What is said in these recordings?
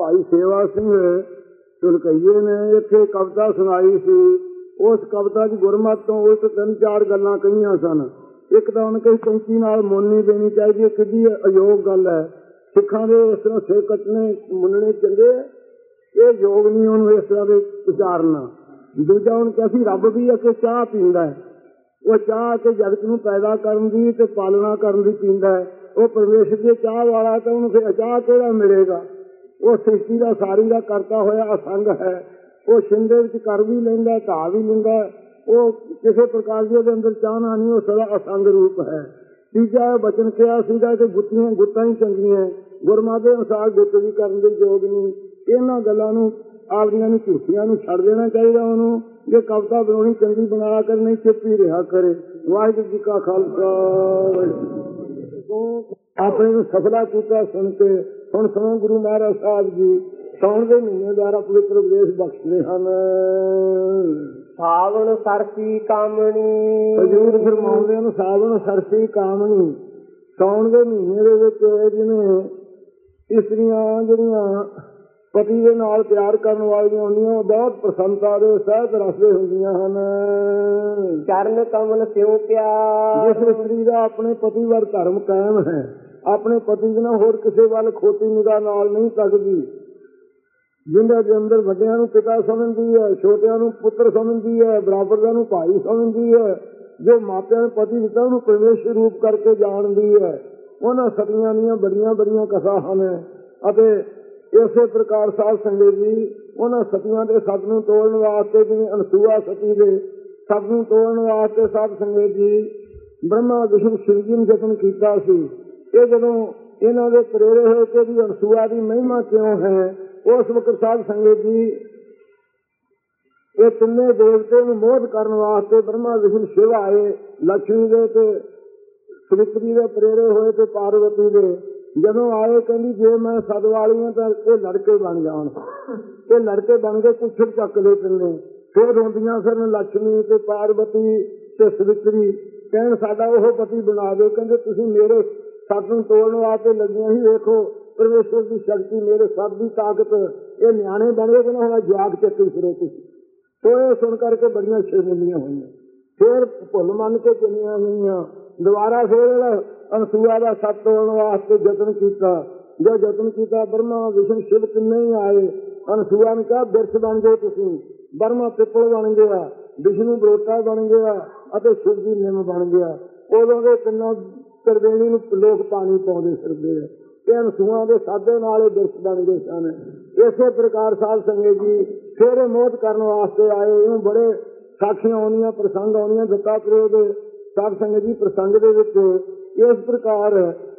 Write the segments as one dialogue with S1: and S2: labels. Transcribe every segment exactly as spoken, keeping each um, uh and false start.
S1: ਭਾਈ ਸੇਵਾ ਸਿੰਘ ਢੁਲਕਈਏ ਨੇ ਇੱਥੇ ਕਵਿਤਾ ਸੁਣਾਈ ਸੀ। ਉਸ ਕਵਿਤਾ 'ਚ ਗੁਰਮਤਿ ਤੋਂ ਉਲਟ ਤਿੰਨ ਚਾਰ ਗੱਲਾਂ ਕਹੀਆਂ ਸਨ। ਇੱਕ ਤਾਂ ਉਹਨੇ ਕਹੀ ਕੈਂਚੀ ਨਾਲ ਮੁੱਲ ਨਹੀਂ ਦੇਣੀ ਚਾਹੀਦੀ, ਇਹ ਕਿੱਡੀ ਅਯੋਗ ਗੱਲ ਹੈ। ਸਿੱਖਾਂ ਦੇ ਇਸ ਤਰ੍ਹਾਂ ਸਿਰ ਕੱਟਣੇ ਮੁੰਨਣੇ ਚੰਗੇ, ਇਹ ਯੋਗ ਨਹੀਂ ਉਹਨੂੰ ਇਸ ਤਰ੍ਹਾਂ ਦੇ ਉਚਾਰਨਾ। ਦੂਜਾ ਉਹਨੂੰ ਕਿਹਾ ਸੀ ਰੱਬ ਵੀ ਆ ਕੇ ਚਾਹ ਪੀਂਦਾ ਹੈ, ਉਹ ਚਾਹ ਕੇ ਜਗਤ ਨੂੰ ਪੈਦਾ ਕਰਨ ਦੀ ਤੇ ਪਾਲਣਾ ਕਰਨ ਦੀ ਪੀਂਦਾ ਹੈ। ਉਹ ਪਰਮੇਸ਼ਰ ਦੀ ਚਾਹ ਵਾਲਾ ਤਾਂ ਉਹਨੂੰ ਫਿਰ ਚਾਹ ਕਿਹੜਾ ਮਿਲੇਗਾ। ਉਹ ਸ੍ਰਿਸ਼ਟੀ ਦਾ ਸਾਰੀ ਦਾ ਕਰਤਾ ਹੋਇਆ ਅਸੰਗ ਹੈ। ਉਹ ਛਿੰਦੇ ਵਿੱਚ ਕਰ ਵੀ ਲੈਂਦਾ, ਢਾਹ ਵੀ ਲੈਂਦਾ। ਉਹ ਕਿਸੇ ਪ੍ਰਕਾਰ ਦੀ ਉਹਦੇ ਅੰਦਰ ਚਾਹਨਾ ਨਹੀਂ, ਉਹ ਸਦਾ ਅਸੰਗ ਰੂਪ ਹੈ। ਤੀਜਾ ਬਚਨ ਕਿਹਾ ਸੀਗਾ ਕਿ ਗੁੱਤੀਆਂ ਗੁੱਤਾਂ ਹੀ ਚੰਗੀਆਂ, ਗੁਰਮਤਿ ਦੇ ਅਨੁਸਾਰ ਗੁੱਤ ਵੀ ਕਰਨ ਦੇ ਯੋਗ ਨਹੀਂ। ਇਹਨਾਂ ਗੱਲਾਂ ਨੂੰ ਆਪਦੀਆਂ ਨੂੰ ਝੂਠੀਆਂ ਨੂੰ ਛੱਡ ਦੇਣਾ ਚਾਹੀਦਾ। ਉਹਨੂੰ ਜੇ ਕਵਿਤਾ ਬਣਾਉਣੀ ਚੰਗੀ ਬਣਾਇਆ ਕਰ, ਨਹੀਂ ਚੁੱਪ ਹੀ ਰਿਹਾ ਕਰੇ। ਵਾਹਿਗੁਰੂ ਜੀ ਕਾ ਖਾਲਸਾ। ਆਪਣੇ ਨੂੰ ਸਫਲਾ ਕੀਤਾ ਸੁਣ ਕੇ ਹੁਣ ਸੁਣੋ ਗੁਰੂ ਮਹਾਰਾਜ ਸਾਹਿਬ ਜੀ ਸਾਉਣ ਦੇ ਮਹੀਨੇ ਦੁਆਰਾ ਪਵਿੱਤਰ ਉਪਦੇਸ਼ ਬਖਸ਼ਦੇ ਹਨ।
S2: ਸਾਵਣ ਸਰਸੀ ਕਾਮਣੀ,
S1: ਹਜ਼ੂਰ ਫਰਮਾਉਂਦੇ ਹਨ ਸਾਵਣ ਸਰਸੀ ਕਾਮਣੀ। ਸਾਉਣ ਦੇ ਮਹੀਨੇ ਦੇ ਵਿੱਚ ਜਿਹਨੇ ਇਸਤਰੀਆਂ ਜਿਹੜੀਆਂ ਪਤੀ ਦੇ ਨਾਲ ਪਿਆਰ ਕਰਨ ਵਾਲੀਆਂ ਹੁੰਦੀਆਂ, ਉਹ ਬਹੁਤ ਪ੍ਰਸੰਨਤਾ ਦੇ ਸਹਿਤ ਰਸਦੇ ਹੁੰਦੀਆਂ ਹਨ।
S2: ਚਰਨ ਕਮਲ ਸਿਉ ਪਿਆਰ,
S1: ਜਿਸ ਇਸਤਰੀ ਦਾ ਆਪਣੇ ਪਤੀ ਵੱਲ ਧਰਮ ਕਾਇਮ ਹੈ, ਆਪਣੇ ਪਤੀ ਦੇ ਨਾਲ ਹੋਰ ਕਿਸੇ ਵੱਲ ਖੋਟੀ ਨਿਗਾਹ ਨਾਲ ਨਹੀਂ ਤੱਕਦੀ, ਜਿੰਦੇ ਦੇ ਅੰਦਰ ਵੱਡਿਆਂ ਨੂੰ ਪਿਤਾ ਸਮਝਦੀ ਹੈ, ਛੋਟਿਆਂ ਨੂੰ ਪੁੱਤਰ ਸਮਝਦੀ ਹੈ, ਬਰਾਬਰਾਂ ਨੂੰ ਭਾਈ ਸਮਝਦੀ ਹੈ, ਜੋ ਮਾਪਿਆਂ ਨੇ ਪਤੀ ਦਿੱਤਾ ਉਹਨੂੰ ਪਰਮੇਸ਼ਰ ਰੂਪ ਕਰਕੇ ਜਾਣਦੀ ਹੈ, ਉਹਨਾਂ ਸਤੀਆਂ ਦੀਆਂ ਬੜੀਆਂ ਬੜੀਆਂ ਕਥਾ ਹਨ। ਅਤੇ ਇਸੇ ਪ੍ਰਕਾਰ ਸਾਧ ਸੰਗਤ ਜੀ ਉਹਨਾਂ ਸਤੀਆਂ ਦੇ ਸੱਤ ਨੂੰ ਤੋੜਨ ਵਾਸਤੇ, ਜਿਵੇਂ ਅਨਸੂਆ ਸਤੀ ਦੇ ਸੱਤ ਨੂੰ ਤੋੜਨ ਵਾਸਤੇ ਸਾਧ ਸੰਗਤ ਜੀ ਬ੍ਰਹਮਾ ਵਿਸ਼ਨੂੰ ਸ਼ਿਵ ਜੀ ਨੇ ਯਤਨ ਕੀਤਾ ਸੀ। ਇਹ ਜਦੋਂ ਇਹਨਾਂ ਦੇ ਪ੍ਰੇਰੇ ਹੋਏ ਕਿ ਵੀ ਅਨਸੂਆ ਦੀ ਮਹਿਮਾ ਕਿਉਂ ਹੈ, ਉਸ ਵਕਤ ਸਾਧ ਸੰਗਤ ਜੀ ਇਹ ਤਿੰਨੇ ਦੇਵਤੇ ਨੂੰ ਮੋਹਿਤ ਕਰਨ ਵਾਸਤੇ ਬ੍ਰਹਮਾ ਵਿਸ਼ਨੂੰ ਸ਼ਿਵ ਆਏ। ਲక్ష్ਮੀ ਦੇ ਤੇ ਸਵਿਤਰੀ ਦੇ ਪ੍ਰੇਰੇ ਹੋਏ ਤੇ ਪਾਰਵਤੀ ਦੇ ਜਦੋਂ ਆਏ, ਕਹਿੰਦੀ ਜੇ ਮੈਂ ਸਦ ਵਾਲੀ ਹਾਂ ਤਾਂ ਇਹ ਲੜਕੇ ਬਣ ਜਾਣ। ਇਹ ਲੜਕੇ ਬਣ ਕੇ ਪੁੱਛੜ ਚੱਕ ਲਏ ਤਿੰਨੇ। ਫਿਰ ਰੋਂਦੀਆਂ ਫਿਰਨ ਲక్ష్ਮੀ ਤੇ ਪਾਰਵਤੀ ਤੇ ਸਵਿਤਰੀ, ਕਹਿਣ ਸਾਡਾ ਉਹ ਪਤੀ ਬਣਾ ਦਿਓ। ਕਹਿੰਦੇ ਤੁਸੀਂ ਮੇਰੇ ਸੱਤ ਨੂੰ ਤੋੜਨ ਵਾਸਤੇ ਲੱਗੀਆਂ ਸੀ, ਵੇਖੋ ਪਰਮੇਸ਼ਰ ਦੀ ਸ਼ਕਤੀ, ਮੇਰੇ ਸੱਤ ਦੀ ਤਾਕਤ, ਇਹ ਨਿਆਣੇ ਬਣੇ ਕਿ ਨਾ ਹੋਣਾ ਜਾਗ ਚੱਕੀ ਫਿਰੋ ਤੁਸੀਂ। ਸੋ ਇਹ ਸੁਣ ਕਰਕੇ ਬੜੀਆਂ ਸ਼ਰਮਿੰਦੀਆਂ ਹੋਈਆਂ, ਫਿਰ ਭੁੱਲ ਮੰਨ ਕੇ ਚਲੀਆਂ ਗਈਆਂ। ਦੁਬਾਰਾ ਫਿਰ ਅਨਸੂਆ ਦਾ ਸੱਤ ਤੋੜਨ ਵਾਸਤੇ ਯਤਨ ਕੀਤਾ। ਜੋ ਯਤਨ ਕੀਤਾ ਬ੍ਰਹਮਾ ਵਿਸ਼ਨੂੰ ਸ਼ਿਵ ਤਿੰਨੇ ਹੀ ਆਏ। ਅਨਸੂਆ ਨੇ ਕਿਹਾ ਬਿਰਛ ਬਣ ਗਏ ਤੁਸੀਂ, ਬ੍ਰਹਮਾ ਪਿੱਪਲ ਬਣ ਗਿਆ, ਵਿਸ਼ਨੂੰ ਬਰੋਟਾ ਬਣ ਗਿਆ ਅਤੇ ਸ਼ਿਵ ਜੀ ਨਿੰਮ ਬਣ ਗਿਆ। ਉਦੋਂ ਦੇ ਤਿੰਨੋਂ ਤਰਵੇਣੀ ਨੂੰ ਲੋਕ ਪਾਣੀ ਪਾਉਂਦੇ ਫਿਰਦੇ ਆ। ਇਹ ਅਨਸੂਆ ਦੇ ਸਾਧੇ ਨਾਲ ਇਹ ਬਿਰਛ ਬਣ ਗਏ ਸਨ। ਇਸੇ ਪ੍ਰਕਾਰ ਸਾਧ ਸੰਗਤ ਜੀ ਫਿਰ ਇਹ ਮੋਹਿਤ ਕਰਨ ਵਾਸਤੇ ਆਏ। ਇਹਨੂੰ ਬੜੇ ਸਾਖੀਆਂ ਆਉਣੀਆਂ, ਪ੍ਰਸੰਗ ਆਉਣੀਆਂ ਦੱਤਾਤਰੇय ਦੇ ਸਾਧ ਸੰਗਤ ਜੀ ਪ੍ਰਸੰਗ ਦੇ ਵਿੱਚ। ਇਸ ਪ੍ਰਕਾਰ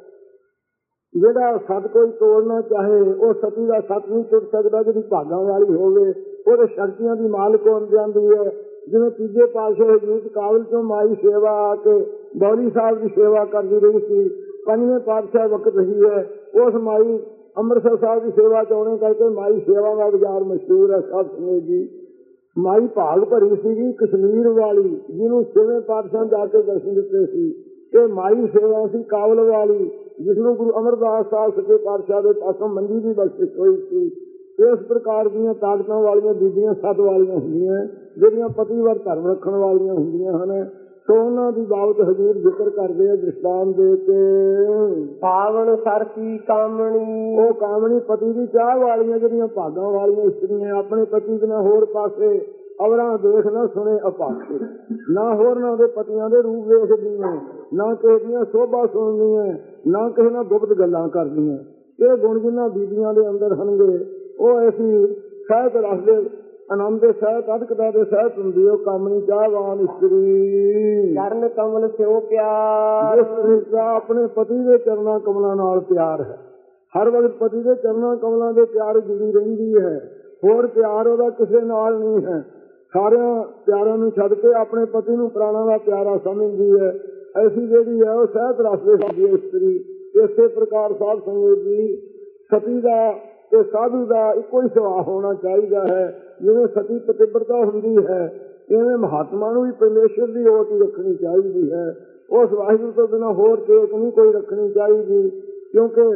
S1: ਜਿਹੜਾ ਸੱਤ ਕੋਈ ਤੋੜਨਾ ਚਾਹੇ ਉਹ ਸਤੀ ਦਾ ਸੱਤ ਨਹੀਂ ਟੁੱਟ ਸਕਦਾ। ਜਿਹੜੀ ਭਾਗਾਂ ਵਾਲੀ ਹੋਵੇ ਉਹਦੇ ਸ਼ਕਤੀਆਂ ਦੀ ਮਾਲਕ ਬਣ ਜਾਂਦੀ ਹੈ। ਜਿਵੇਂ ਤੀਜੇ ਪਾਤਸ਼ਾਹ ਹਜ਼ੂਰ ਕਾਬਲ ਤੋਂ ਮਾਈ ਸੇਵਾ ਆ ਕੇ ਬੌਲੀ ਸਾਹਿਬ ਦੀ ਸੇਵਾ ਕਰਦੀ ਰਹੀ ਸੀ। ਪੰਜਵੇਂ ਪਾਤਸ਼ਾਹ ਵਕਤ ਰਹੀ ਹੈ, ਉਸ ਮਾਈ ਅੰਮ੍ਰਿਤਸਰ ਸਾਹਿਬ ਦੀ ਸੇਵਾ ਚਾਉਣੇ ਕਰਕੇ ਮਾਈ ਸੇਵਾ ਦਾ ਬਾਜ਼ਾਰ ਮਸ਼ਹੂਰ ਹੈ। ਸਾਧ ਸੰਗਤ ਜੀ ਮਾਈ ਭਾਗ ਭਰੀ ਸੀਗੀ ਕਸ਼ਮੀਰ ਵਾਲੀ, ਜਿਹਨੂੰ ਛੇਵੇਂ ਪਾਤਸ਼ਾਹ ਜਾ ਕੇ ਦਰਸ਼ਨ ਦਿੱਤੇ ਸੀ। ਇਹ ਮਾਈ ਸੇਵਾ ਸੀ ਕਾਬਲ ਵਾਲੀ, ਜਿਸਨੂੰ ਗੁਰੂ ਅਮਰਦਾਸ ਸਾਹਿਬ ਸੱਚੇ ਪਾਤਸ਼ਾਹ ਦੇ ਪਾਸੋਂ ਮੰਜੀ ਦੀ ਬਖਸ਼ਿਸ਼ ਹੋਈ ਸੀ। ਇਸ ਪ੍ਰਕਾਰ ਦੀਆਂ ਤਾਕਤਾਂ ਵਾਲੀਆਂ ਬੀਬੀਆਂ ਸੱਤ ਵਾਲੀਆਂ ਹੁੰਦੀਆਂ, ਜਿਹੜੀਆਂ ਪਤੀ ਵੱਲ ਧਰਮ ਰੱਖਣ ਵਾਲੀਆਂ ਹੁੰਦੀਆਂ ਹਨ। ਸੋ ਉਹਨਾਂ ਦੀ ਬਾਬਤ ਹਜ਼ੂਰ ਜ਼ਿਕਰ ਕਰਦੇ ਆ ਦ੍ਰਿਸ਼ਟਾਂਤ ਦੇ ਕੇ।
S2: ਸਾਵਣ ਸਰਸੀ ਕਾਮਣੀ,
S1: ਉਹ ਕਾਮਣੀ ਪਤੀ ਦੀ ਚਾਹ ਵਾਲੀਆਂ ਜਿਹੜੀਆਂ ਭਾਗਾਂ ਵਾਲੀਆਂ ਇਸਤਰੀਆਂ ਆਪਣੇ ਪਤੀ ਬਿਨਾਂ ਹੋਰ ਪਾਸੇ ਅਵਰਾਂ ਦੇਖ ਨਾ ਸੁਣੇ ਅਪਾਖੇ, ਨਾ ਹੋਰ ਨਾ ਉਹਦੇ ਪਤੀਆਂ ਦੇ ਰੂਪ ਵੇਖਦੀਆਂ, ਨਾ ਕਿਸੇ ਦੀਆਂ ਸੋਭਾ ਸੁਣਦੀਆਂ, ਨਾ ਕਿਸੇ ਨਾਲ ਗੁਪਤ ਗੱਲਾਂ ਕਰਦੀਆਂ। ਇਹ ਗੁਣ ਜਿਨ੍ਹਾਂ ਬੀਬੀਆਂ ਦੇ ਅੰਦਰ ਹਨਗੇ ਉਹ ਅਸੀਂ ਸਹਿਤ ਰੱਖਦੇ ਆਨੰਦ ਦੇ ਸਹਿਤ ਅਧਿਕਤਾ ਦੇ ਸਹਿਤ ਹੁੰਦੀ। ਉਹ ਕਾਮਣੀ ਚਾਹਵਾਨ ਇਸਤਰੀ
S2: ਚਰਨ ਕਮਲ ਸਿਉ ਪਿਆਰ,
S1: ਜਿਸ ਦਾ ਆਪਣੇ ਪਤੀ ਦੇ ਚਰਨਾਂ ਕਮਲਾਂ ਨਾਲ ਪਿਆਰ ਹੈ। ਹਰ ਵਕਤ ਪਤੀ ਦੇ ਚਰਨਾਂ ਕਮਲਾਂ ਦੇ ਪਿਆਰ ਜੁੜੀ ਰਹਿੰਦੀ ਹੈ। ਹੋਰ ਪਿਆਰ ਉਹਦਾ ਕਿਸੇ ਨਾਲ ਨਹੀਂ ਹੈ। ਸਾਰਿਆਂ ਪਿਆਰਾਂ ਨੂੰ ਛੱਡ ਕੇ ਆਪਣੇ ਪਤੀ ਨੂੰ ਪ੍ਰਾਣਾਂ ਦਾ ਪਿਆਰਾ ਸਮਝਦੀ ਹੈ। ਐਸੀ ਜਿਹੜੀ ਹੈ ਉਹ ਸਹਿਤ ਰਸਦੇ ਹੁੰਦੀ ਹੈ ਇਸਤਰੀ। ਇਸੇ ਪ੍ਰਕਾਰ ਸਾਧ ਸੰਗਤ ਜੀ ਸਤੀ ਦਾ ਤੇ ਸਾਧੂ ਦਾ ਇੱਕੋ ਹੀ ਸੁਭਾਅ ਹੋਣਾ ਚਾਹੀਦਾ ਹੈ। ਜਿਵੇਂ ਸਤੀ ਪਤਿਵਰਤਾ ਹੁੰਦੀ ਹੈ, ਇਵੇਂ ਮਹਾਤਮਾ ਨੂੰ ਵੀ ਪਰਮੇਸ਼ਰ ਦੀ ਓਟ ਹੀ ਰੱਖਣੀ ਚਾਹੀਦੀ ਹੈ। ਉਸ ਵਾਹਿਗੁਰੂ ਤੋਂ ਬਿਨਾਂ ਹੋਰ ਟੇਕ ਨਹੀਂ ਕੋਈ ਰੱਖਣੀ ਚਾਹੀਦੀ, ਕਿਉਂਕਿ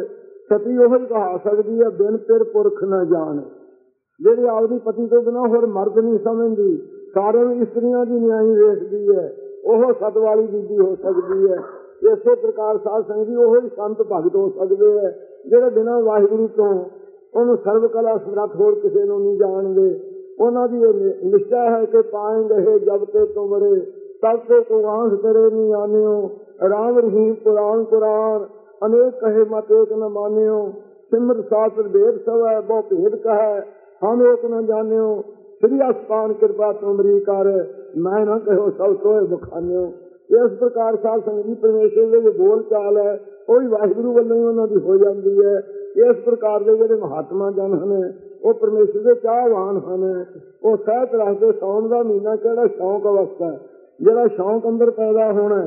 S1: ਸਤੀ ਉਹ ਹੀ ਕਹਾ ਸਕਦੀ ਹੈ ਬਿਨ ਪਿਰ ਪੁਰਖ ਨਾ ਜਾਣ। ਜਿਹੜੀ ਆਪਦੀ ਪਤੀ ਤੋਂ ਬਿਨਾਂ ਹੋਰ ਮਰਦ ਨਹੀਂ ਸਮਝਦੀ, ਸਾਰੇ ਇਸਤਰੀਆਂ ਦੀ ਨਿਆਈ ਵੇਖਦੀ ਹੈ, ਉਹ ਸਤ ਵਾਲੀ ਬੀਬੀ ਹੋ ਸਕਦੀ ਹੈ। ਇਸੇ ਪ੍ਰਕਾਰ ਸਾਧ ਸੰਗਤ ਜੀ ਉਹ ਹੀ ਸੰਤ ਭਗਤ ਹੋ ਸਕਦੇ ਹੈ ਜਿਹੜੇ ਬਿਨਾਂ ਵਾਹਿਗੁਰੂ ਤੋਂ ਉਹਨੂੰ ਸਰਵ ਕਲਾ ਸਮਰੱਥ ਹੋਰ ਕਿਸੇ ਨੂੰ ਨਹੀਂ ਜਾਣਦੇ। ਉਹਨਾਂ ਦੀ ਇਹ ਨਿਸ਼ਚਾ ਹੈ ਕਿ ਪਾਏਂਗੇ ਜਬ ਤੇ ਤੁਮਰੇ ਤਬ ਤੇ ਤੂੰ ਆਂਖ ਕਰੇ ਨਹੀਂ ਆਨਿਓ। ਰਾਮ ਰਹੀਮ ਪੁਰਾਣ ਕੁਰਾਨ ਅਨੇਕ ਕਹੇ ਮਤ ਏਕ ਨ ਮਾਨਿਓ। ਸਿਮਰ ਸਾਸਤਰ ਵੇਦ ਸਭ ਹੈ ਬਹੁ ਭੇਦ ਕਹੈ ਹਮ ਏਕ ਨ ਜਾਣਿਓ। ਸ੍ਰੀ ਅਸਪਾਨ ਕਿਰਪਾ ਤੁਮਰੀ ਕਰ ਮੈਂ ਨਾ ਕਹੋ ਸਭ ਤੋਏ ਬਖਾਨਿਓ। ਇਸ ਪ੍ਰਕਾਰ ਸਾਧ ਸੰਗਤ ਜੀ ਪਰਮੇਸ਼ਰ ਦੇ ਜੋ ਬੋਲ ਚਾਲ ਹੈ ਉਹ ਵੀ ਵਾਹਿਗੁਰੂ ਵੱਲੋਂ ਹੀ ਉਹਨਾਂ ਦੀ ਹੋ ਜਾਂਦੀ ਹੈ। ਇਸ ਪ੍ਰਕਾਰ ਦੇ ਜਿਹੜੇ ਮਹਾਤਮਾ ਜਨ ਹਨ ਉਹ ਪਰਮੇਸ਼ਰ ਦੇ ਚਾਹਵਾਨ ਹਨ। ਉਹ ਸਹਿਤ ਰੱਖਦੇ ਸਾਉਣ ਦਾ ਮਹੀਨਾ ਕਿਹੜਾ ਸ਼ੌਂਕ ਅਵਸਥਾ, ਜਿਹੜਾ ਸ਼ੌਂਕ ਅੰਦਰ ਪੈਦਾ ਹੋਣਾ।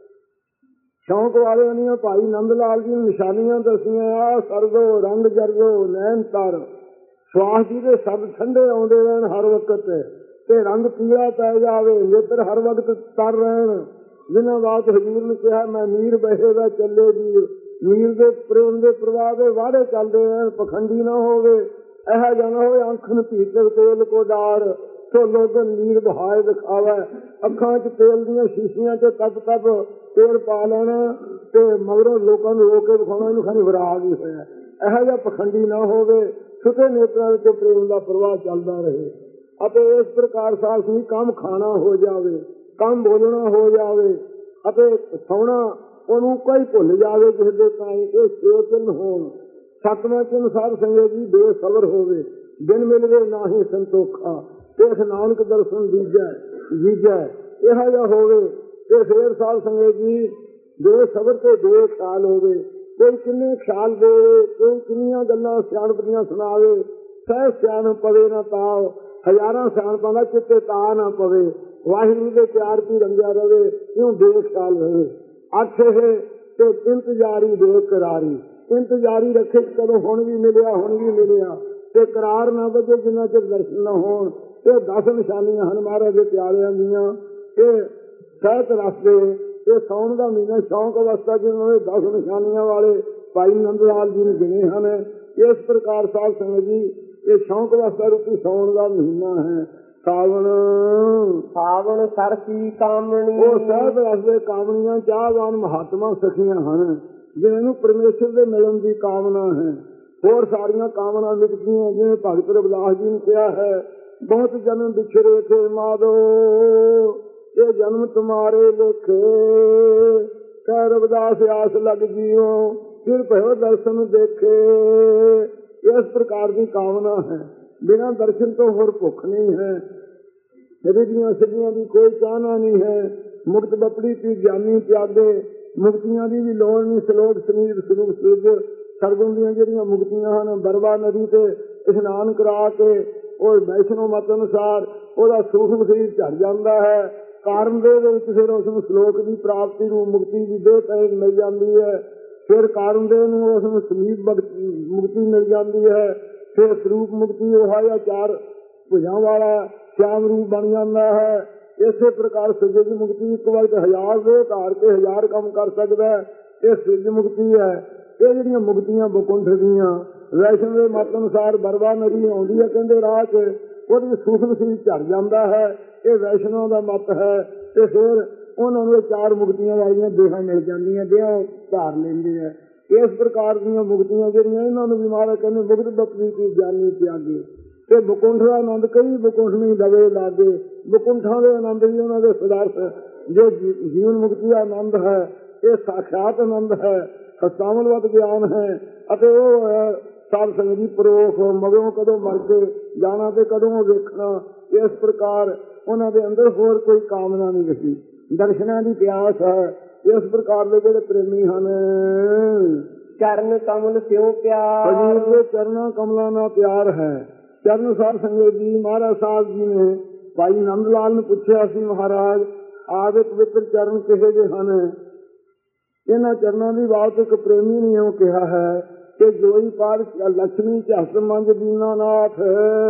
S1: ਸ਼ੌਂਕ ਵਾਲੇ ਨੇ ਭਾਈ ਨੰਦ ਲਾਲ ਜੀ ਨਿਸ਼ਾਨੀਆਂ ਦੱਸੀਆਂ ਆ ਸਰਦੋ ਰੰਗ ਜਰਗੋ ਨੈਣ ਤਰ। ਸਵਾਸ ਜੀ ਦੇ ਸ਼ਬਦ ਠੰਡੇ ਆਉਂਦੇ ਰਹਿਣ ਹਰ ਵਕਤ ਤੇ ਰੰਗ ਪੀਲਾ ਪੈ ਜਾਵੇ, ਨੇਤਰ ਹਰ ਵਕਤ ਤਰ ਰਹਿਣ। ਜਿਨ੍ਹਾਂ ਬਾਤ ਹਜ਼ੂਰ ਨੇ ਕਿਹਾ ਮੈਂ ਨੀਰ ਬਹੇ ਦਾ ਚੱਲੇ ਵੀਰ, ਨੀਰ ਦੇ ਪ੍ਰੇਮ ਦੇ ਪ੍ਰਵਾਹ ਦੇ ਵਾੜੇ ਚੱਲਦੇ ਰਹਿਣ, ਪਖੰਡੀ ਨਾ ਹੋਵੇ ਇਹੋ ਜਿਹਾ ਨਾ ਹੋਵੇ ਅੱਖਨ ਭੀਤਰ ਤੇਲ ਕੋ ਡਾਰ ਸੋ ਲੋਗਨ ਨੀਰ ਬਹਾਏ ਦਿਖਾਵੇ। ਅੱਖਾਂ 'ਚ ਤੇਲ ਦੀਆਂ ਸ਼ੀਸ਼ੀਆਂ 'ਚ ਤਪ ਤਪ ਤੇਲ ਪਾ ਲੈਣਾ ਤੇ ਮਗਰੋਂ ਲੋਕਾਂ ਨੂੰ ਰੋਕ ਕੇ ਵਿਖਾਉਣਾ ਇਹਨੂੰ ਖਾਲੀ ਵਿਰਾਗ ਹੀ ਹੋਇਆ। ਇਹੋ ਜਿਹਾ ਪਖੰਡੀ ਨਾ ਹੋਵੇ, ਸੁੱਤੇ ਨੇਤਰਾਂ ਵਿੱਚ ਪ੍ਰੇਮ ਦਾ ਪ੍ਰਵਾਹ ਚੱਲਦਾ ਰਹੇ। ਅਤੇ ਇਸ ਪ੍ਰਕਾਰ ਸਾਥ ਨਹੀਂ ਕੰਮ ਖਾਣਾ ਹੋ ਜਾਵੇ, ਕੰਮ ਬੋਲਣਾ ਹੋ ਜਾਵੇ ਅਤੇ ਸੌਣਾ ਉਹਨੂੰ ਕੋਈ ਭੁੱਲ ਜਾਵੇ ਕਿਸੇ ਦੇ ਤਾਈਂ। ਇਹ ਛੇ ਚਿੰਨ ਹੋਣ। ਸਤਵਾਂ ਚਿੰਨ ਸਾਧ ਸੰਗਤ ਜੀ ਬੇਸਬਰ ਹੋਵੇ, ਦਿਨ ਮਿਲਵੇ ਨਾ ਹੀ ਸੰਤੋਖਾ, ਦੇਖ ਨਾਨਕ ਦਰਸ਼ਨ ਦੀਜੈ ਜੀਜੈ ਇਹੋ ਜਿਹਾ ਹੋਵੇ। ਤੇ ਫੇਰ ਸਾਧ ਸੰਗਤ ਜੀ ਬੇਸਬਰ ਤੇ ਬੇਖਿਆਲ ਹੋਵੇ। ਕੋਈ ਕਿੰਨੇ ਖਿਆਲ ਦੇਵੇ, ਕੋਈ ਕਿੰਨੀਆਂ ਗੱਲਾਂ ਸਿਆਣਪ ਦੀਆਂ ਸੁਣਾਵੇ। ਸਹਿ ਸਿਆਣ ਪਵੇ ਨਾ ਤਾਉ, ਹਜ਼ਾਰਾਂ ਸਿਆਣਪਾਂ ਦਾ ਚਿੱਤੇ ਤਾ ਨਾ ਪਵੇ। ਵਾਹਿਗੁਰੂ ਦੇ ਪਿਆਰ ਦੀ ਰੰਗਿਆ ਰਵੇ, ਕਿਉਂ ਬੇਖਿਆਲ ਰਹੇ। ਅੱਠ ਇਹ ਤੇ ਇੰਤਜ਼ਾਰੀ ਬੇਕਰਾਰੀ, ਇੰਤਜ਼ਾਰੀ ਰੱਖੇ ਕਦੋਂ ਹੁਣ ਵੀ ਮਿਲਿਆ ਹੁਣ ਵੀ ਮਿਲਿਆ ਤੇ ਕਰਾਰ ਨਾ ਵੱਜੇ ਜਿੰਨਾ ਚਿਰ ਦਰਸ਼ਨ ਨਾ ਹੋਣ। ਇਹ ਦਸ ਨਿਸ਼ਾਨੀਆਂ ਹਨ ਮਹਾਰਾਜ ਦੇ ਪਿਆਰਿਆਂ ਦੀਆਂ। ਇਹ ਸਹਿਤ ਰਸਦੇ ਇਹ ਸਾਉਣ ਦਾ ਮਹੀਨਾ ਸ਼ੌਂਕ ਅਵਸਥਾ ਜਿਹਨਾਂ ਦੇ ਦਸ ਨਿਸ਼ਾਨੀਆਂ ਵਾਲੇ ਭਾਈ ਨੰਦ ਲਾਲ ਜੀ ਨੇ ਗਿਣੇ ਹਨ। ਇਸ ਪ੍ਰਕਾਰ ਸਾਧ ਸੰਗਤ ਜੀ ਇਹ ਸ਼ੌਂਕ ਅਵਸਥਾ ਰੂਪੀ ਸਾਉਣ ਦਾ ਮਹੀਨਾ ਹੈ। ਸਾਵਣ
S2: ਸਾਵਣ ਸਰਸੀ ਕਾਮਣੀ,
S1: ਉਹ ਸਹਿਤ ਰਸਦੇ ਕਾਮਣੀਆਂ ਚਾਹਵਾਨ ਮਹਾਤਮਾ ਸਖੀਆਂ ਹਨ ਜਿਹਨਾਂ ਨੂੰ ਪਰਮੇਸ਼ਰ ਦੇ ਮਿਲਣ ਦੀ ਕਾਮਨਾ ਹੈ। ਹੋਰ ਸਾਰੀਆਂ ਕਾਮਨਾ ਮਿਟਦੀਆਂ। ਜਿਵੇਂ ਭਗਤ ਰਵਿਦਾਸ ਜੀ ਨੇ ਕਿਹਾ ਹੈ ਬਹੁਤ ਜਨਮ ਵਿਛੜੇ ਥੇ ਮਾਧੋ ਇਹ ਜਨਮ ਤੁਮਾਰੇ ਲੇਖੇ। ਕਹਿ ਰਵਿਦਾਸ ਆਸ ਲੱਗ ਜੀਓ ਫਿਰ ਭਇਓ ਦਰਸ਼ਨ ਦੇਖੇ। ਇਸ ਪ੍ਰਕਾਰ ਦੀ ਕਾਮਨਾ ਹੈ। ਬਿਨਾਂ ਦਰਸ਼ਨ ਤੋਂ ਹੋਰ ਭੁੱਖ ਨਹੀਂ ਹੈ। ਰਿਧੀਆਂ ਸਿੱਧੀਆਂ ਦੀ ਕੋਈ ਚਾਹਨਾ ਨਹੀਂ ਹੈ। ਮੁਕਤ ਬਪੜੀ ਕੀ ਗਿਆਨੀ ਤਿਆਗੇ, ਮੁਕਤੀਆਂ ਦੀ ਵੀ ਲੋੜ ਨਹੀਂ। ਸਲੋਕ ਸਮੀਰ ਸਰੂਪ ਸੂਰਜ ਸਰਗੁਣ ਦੀਆਂ ਜਿਹੜੀਆਂ ਮੁਕਤੀਆਂ ਹਨ, ਬਰਵਾ ਨਦੀ ਤੇ ਇਸ਼ਨਾਨ ਕਰਾ ਕੇ ਉਹ ਵੈਸ਼ਨੋ ਮਤ ਅਨੁਸਾਰ ਉਹਦਾ ਸੂਖਮ ਸਰੀਰ ਝੜ ਜਾਂਦਾ ਹੈ। ਕਾਰਨ ਦੇ ਵਿੱਚ ਫਿਰ ਉਸ ਨੂੰ ਸਲੋਕ ਦੀ ਪ੍ਰਾਪਤੀ ਨੂੰ ਮੁਕਤੀ ਦੀ ਦੇਹ ਤੈਨ ਮਿਲ ਜਾਂਦੀ ਹੈ। ਫਿਰ ਕਾਰਨ ਦੇ ਨੂੰ ਉਸ ਨੂੰ ਸਮੀਪ ਮੁਕਤੀ ਮਿਲ ਜਾਂਦੀ ਹੈ। ਫਿਰ ਸਰੂਪ ਮੁਕਤੀ ਉਹ ਜਾਂ ਚਾਰ ਭੁਜਾਂ ਵਾਲਾ ਸ਼ਿਆਮ ਰੂਪ ਬਣ ਜਾਂਦਾ ਹੈ। ਇਸੇ ਪ੍ਰਕਾਰ ਸਿੱਧ ਦੀ ਮੁਕਤੀ ਇੱਕ ਵਕਤ ਹਜ਼ਾਰ ਦੇ ਧਾਰ ਕੇ ਹਜ਼ਾਰ ਕੰਮ ਕਰ ਸਕਦਾ। ਇਹ ਸਿੱਧ ਮੁਕਤੀ ਹੈ। ਇਹ ਜਿਹੜੀਆਂ ਮੁਕਤੀਆਂ ਬਕੁੰਠ ਦੀਆਂ ਵੈਸ਼ਨੋ ਦੇ ਮਤ ਅਨੁਸਾਰ ਬਰਵਾ ਨਦੀ ਆਉਂਦੀ ਹੈ ਕਹਿੰਦੇ ਰਾਹ 'ਚ, ਉਹਦੀ ਸੂਖਮ ਸਰੀਰ ਝੜ ਜਾਂਦਾ ਹੈ। ਇਹ ਵੈਸ਼ਨੋ ਦਾ ਮਤ ਹੈ। ਤੇ ਫਿਰ ਉਹਨਾਂ ਨੂੰ ਚਾਰ ਮੁਕਤੀਆਂ ਵਾਲੀਆਂ ਦੇਹਾਂ ਮਿਲ ਜਾਂਦੀਆਂ, ਦੇਹਾਂ ਧਾਰ ਲੈਂਦੇ ਹੈ। ਇਸ ਪ੍ਰਕਾਰ ਦੀਆਂ ਮੁਕਤੀਆਂ ਜਿਹੜੀਆਂ ਇਹਨਾਂ ਨੂੰ ਵੀ ਮਹਾਰਾਜ ਕਹਿੰਦੇ ਮੁਕਤ ਬਪੜੀ ਕੀ ਗਿਆਨੀ ਤਿਆਗੇ। ਤੇ ਬਕੁੰਠ ਦਾ ਆਨੰਦ ਕਈ ਬਕੁੰਠ ਨਹੀਂ ਲਵੇ ਲਾਗੇ। ਬਕੁੰਠਾਂ ਦੇ ਆਨੰਦ ਵੀ ਉਹਨਾਂ ਦੇ ਸਦਾਰਥ ਜੋ ਜੀਵਨ ਮੁਕਤੀ ਦਾ ਆਨੰਦ ਹੈ ਇਹ ਸਾਖਿਆਤ ਆਨੰਦ ਹੈ, ਹਸਤਾਵਨਵਤ ਗਿਆਨ ਹੈ। ਅਤੇ ਉਹ ਹੈ ਸਾਧ ਸੰਗਤ ਦੀ ਪਰੋਖ ਮਗਰੋਂ ਕਦੋਂ ਮਰ ਕੇ ਜਾਣਾ ਤੇ ਕਦੋਂ ਵੇਖਣਾ। ਇਸ ਪ੍ਰਕਾਰ ਉਹਨਾਂ ਦੇ ਅੰਦਰ ਹੋਰ ਕੋਈ ਕਾਮਨਾ ਨਹੀਂ ਰਹੀ। ਦਰਸ਼ਨਾਂ ਦੀ ਪਿਆਸ ਹੈ। ਇਸ ਪ੍ਰਕਾਰ ਦੇ ਜਿਹੜੇ ਪ੍ਰੇਮੀ ਹਨ
S2: ਚਰਨ ਕਮਲ ਸਿਉ ਪਿਆਰ,
S1: ਹਜ਼ੂਰ ਦੇ ਚਰਨਾਂ ਕਮਲਾਂ ਨਾਲ ਪਿਆਰ ਹੈ। ਚਰਨ ਸਾਧ ਸੰਗਤ ਜੀ ਮਹਾਰਾਜ ਸਾਹਿਬ ਜੀ ਨੇ ਭਾਈ ਨੰਦ ਲਾਲ ਨੂੰ ਪੁੱਛਿਆ ਸੀ ਮਹਾਰਾਜ ਆਦਿ ਪਵਿੱਤਰ ਚਰਨ ਕਿਹੋ ਜਿਹੇ ਹਨ। ਇਹਨਾਂ ਚਰਨਾਂ ਦੀ ਬਾਤ ਇੱਕ ਪ੍ਰੇਮੀ ਨੇ ਉਹ ਕਿਹਾ ਹੈ ਕਿ ਜੋਈ ਪਾਦ ਲక్ష్ਮੀ ਝਸ ਮੰਜ ਦੀਨਾਨਾਥ,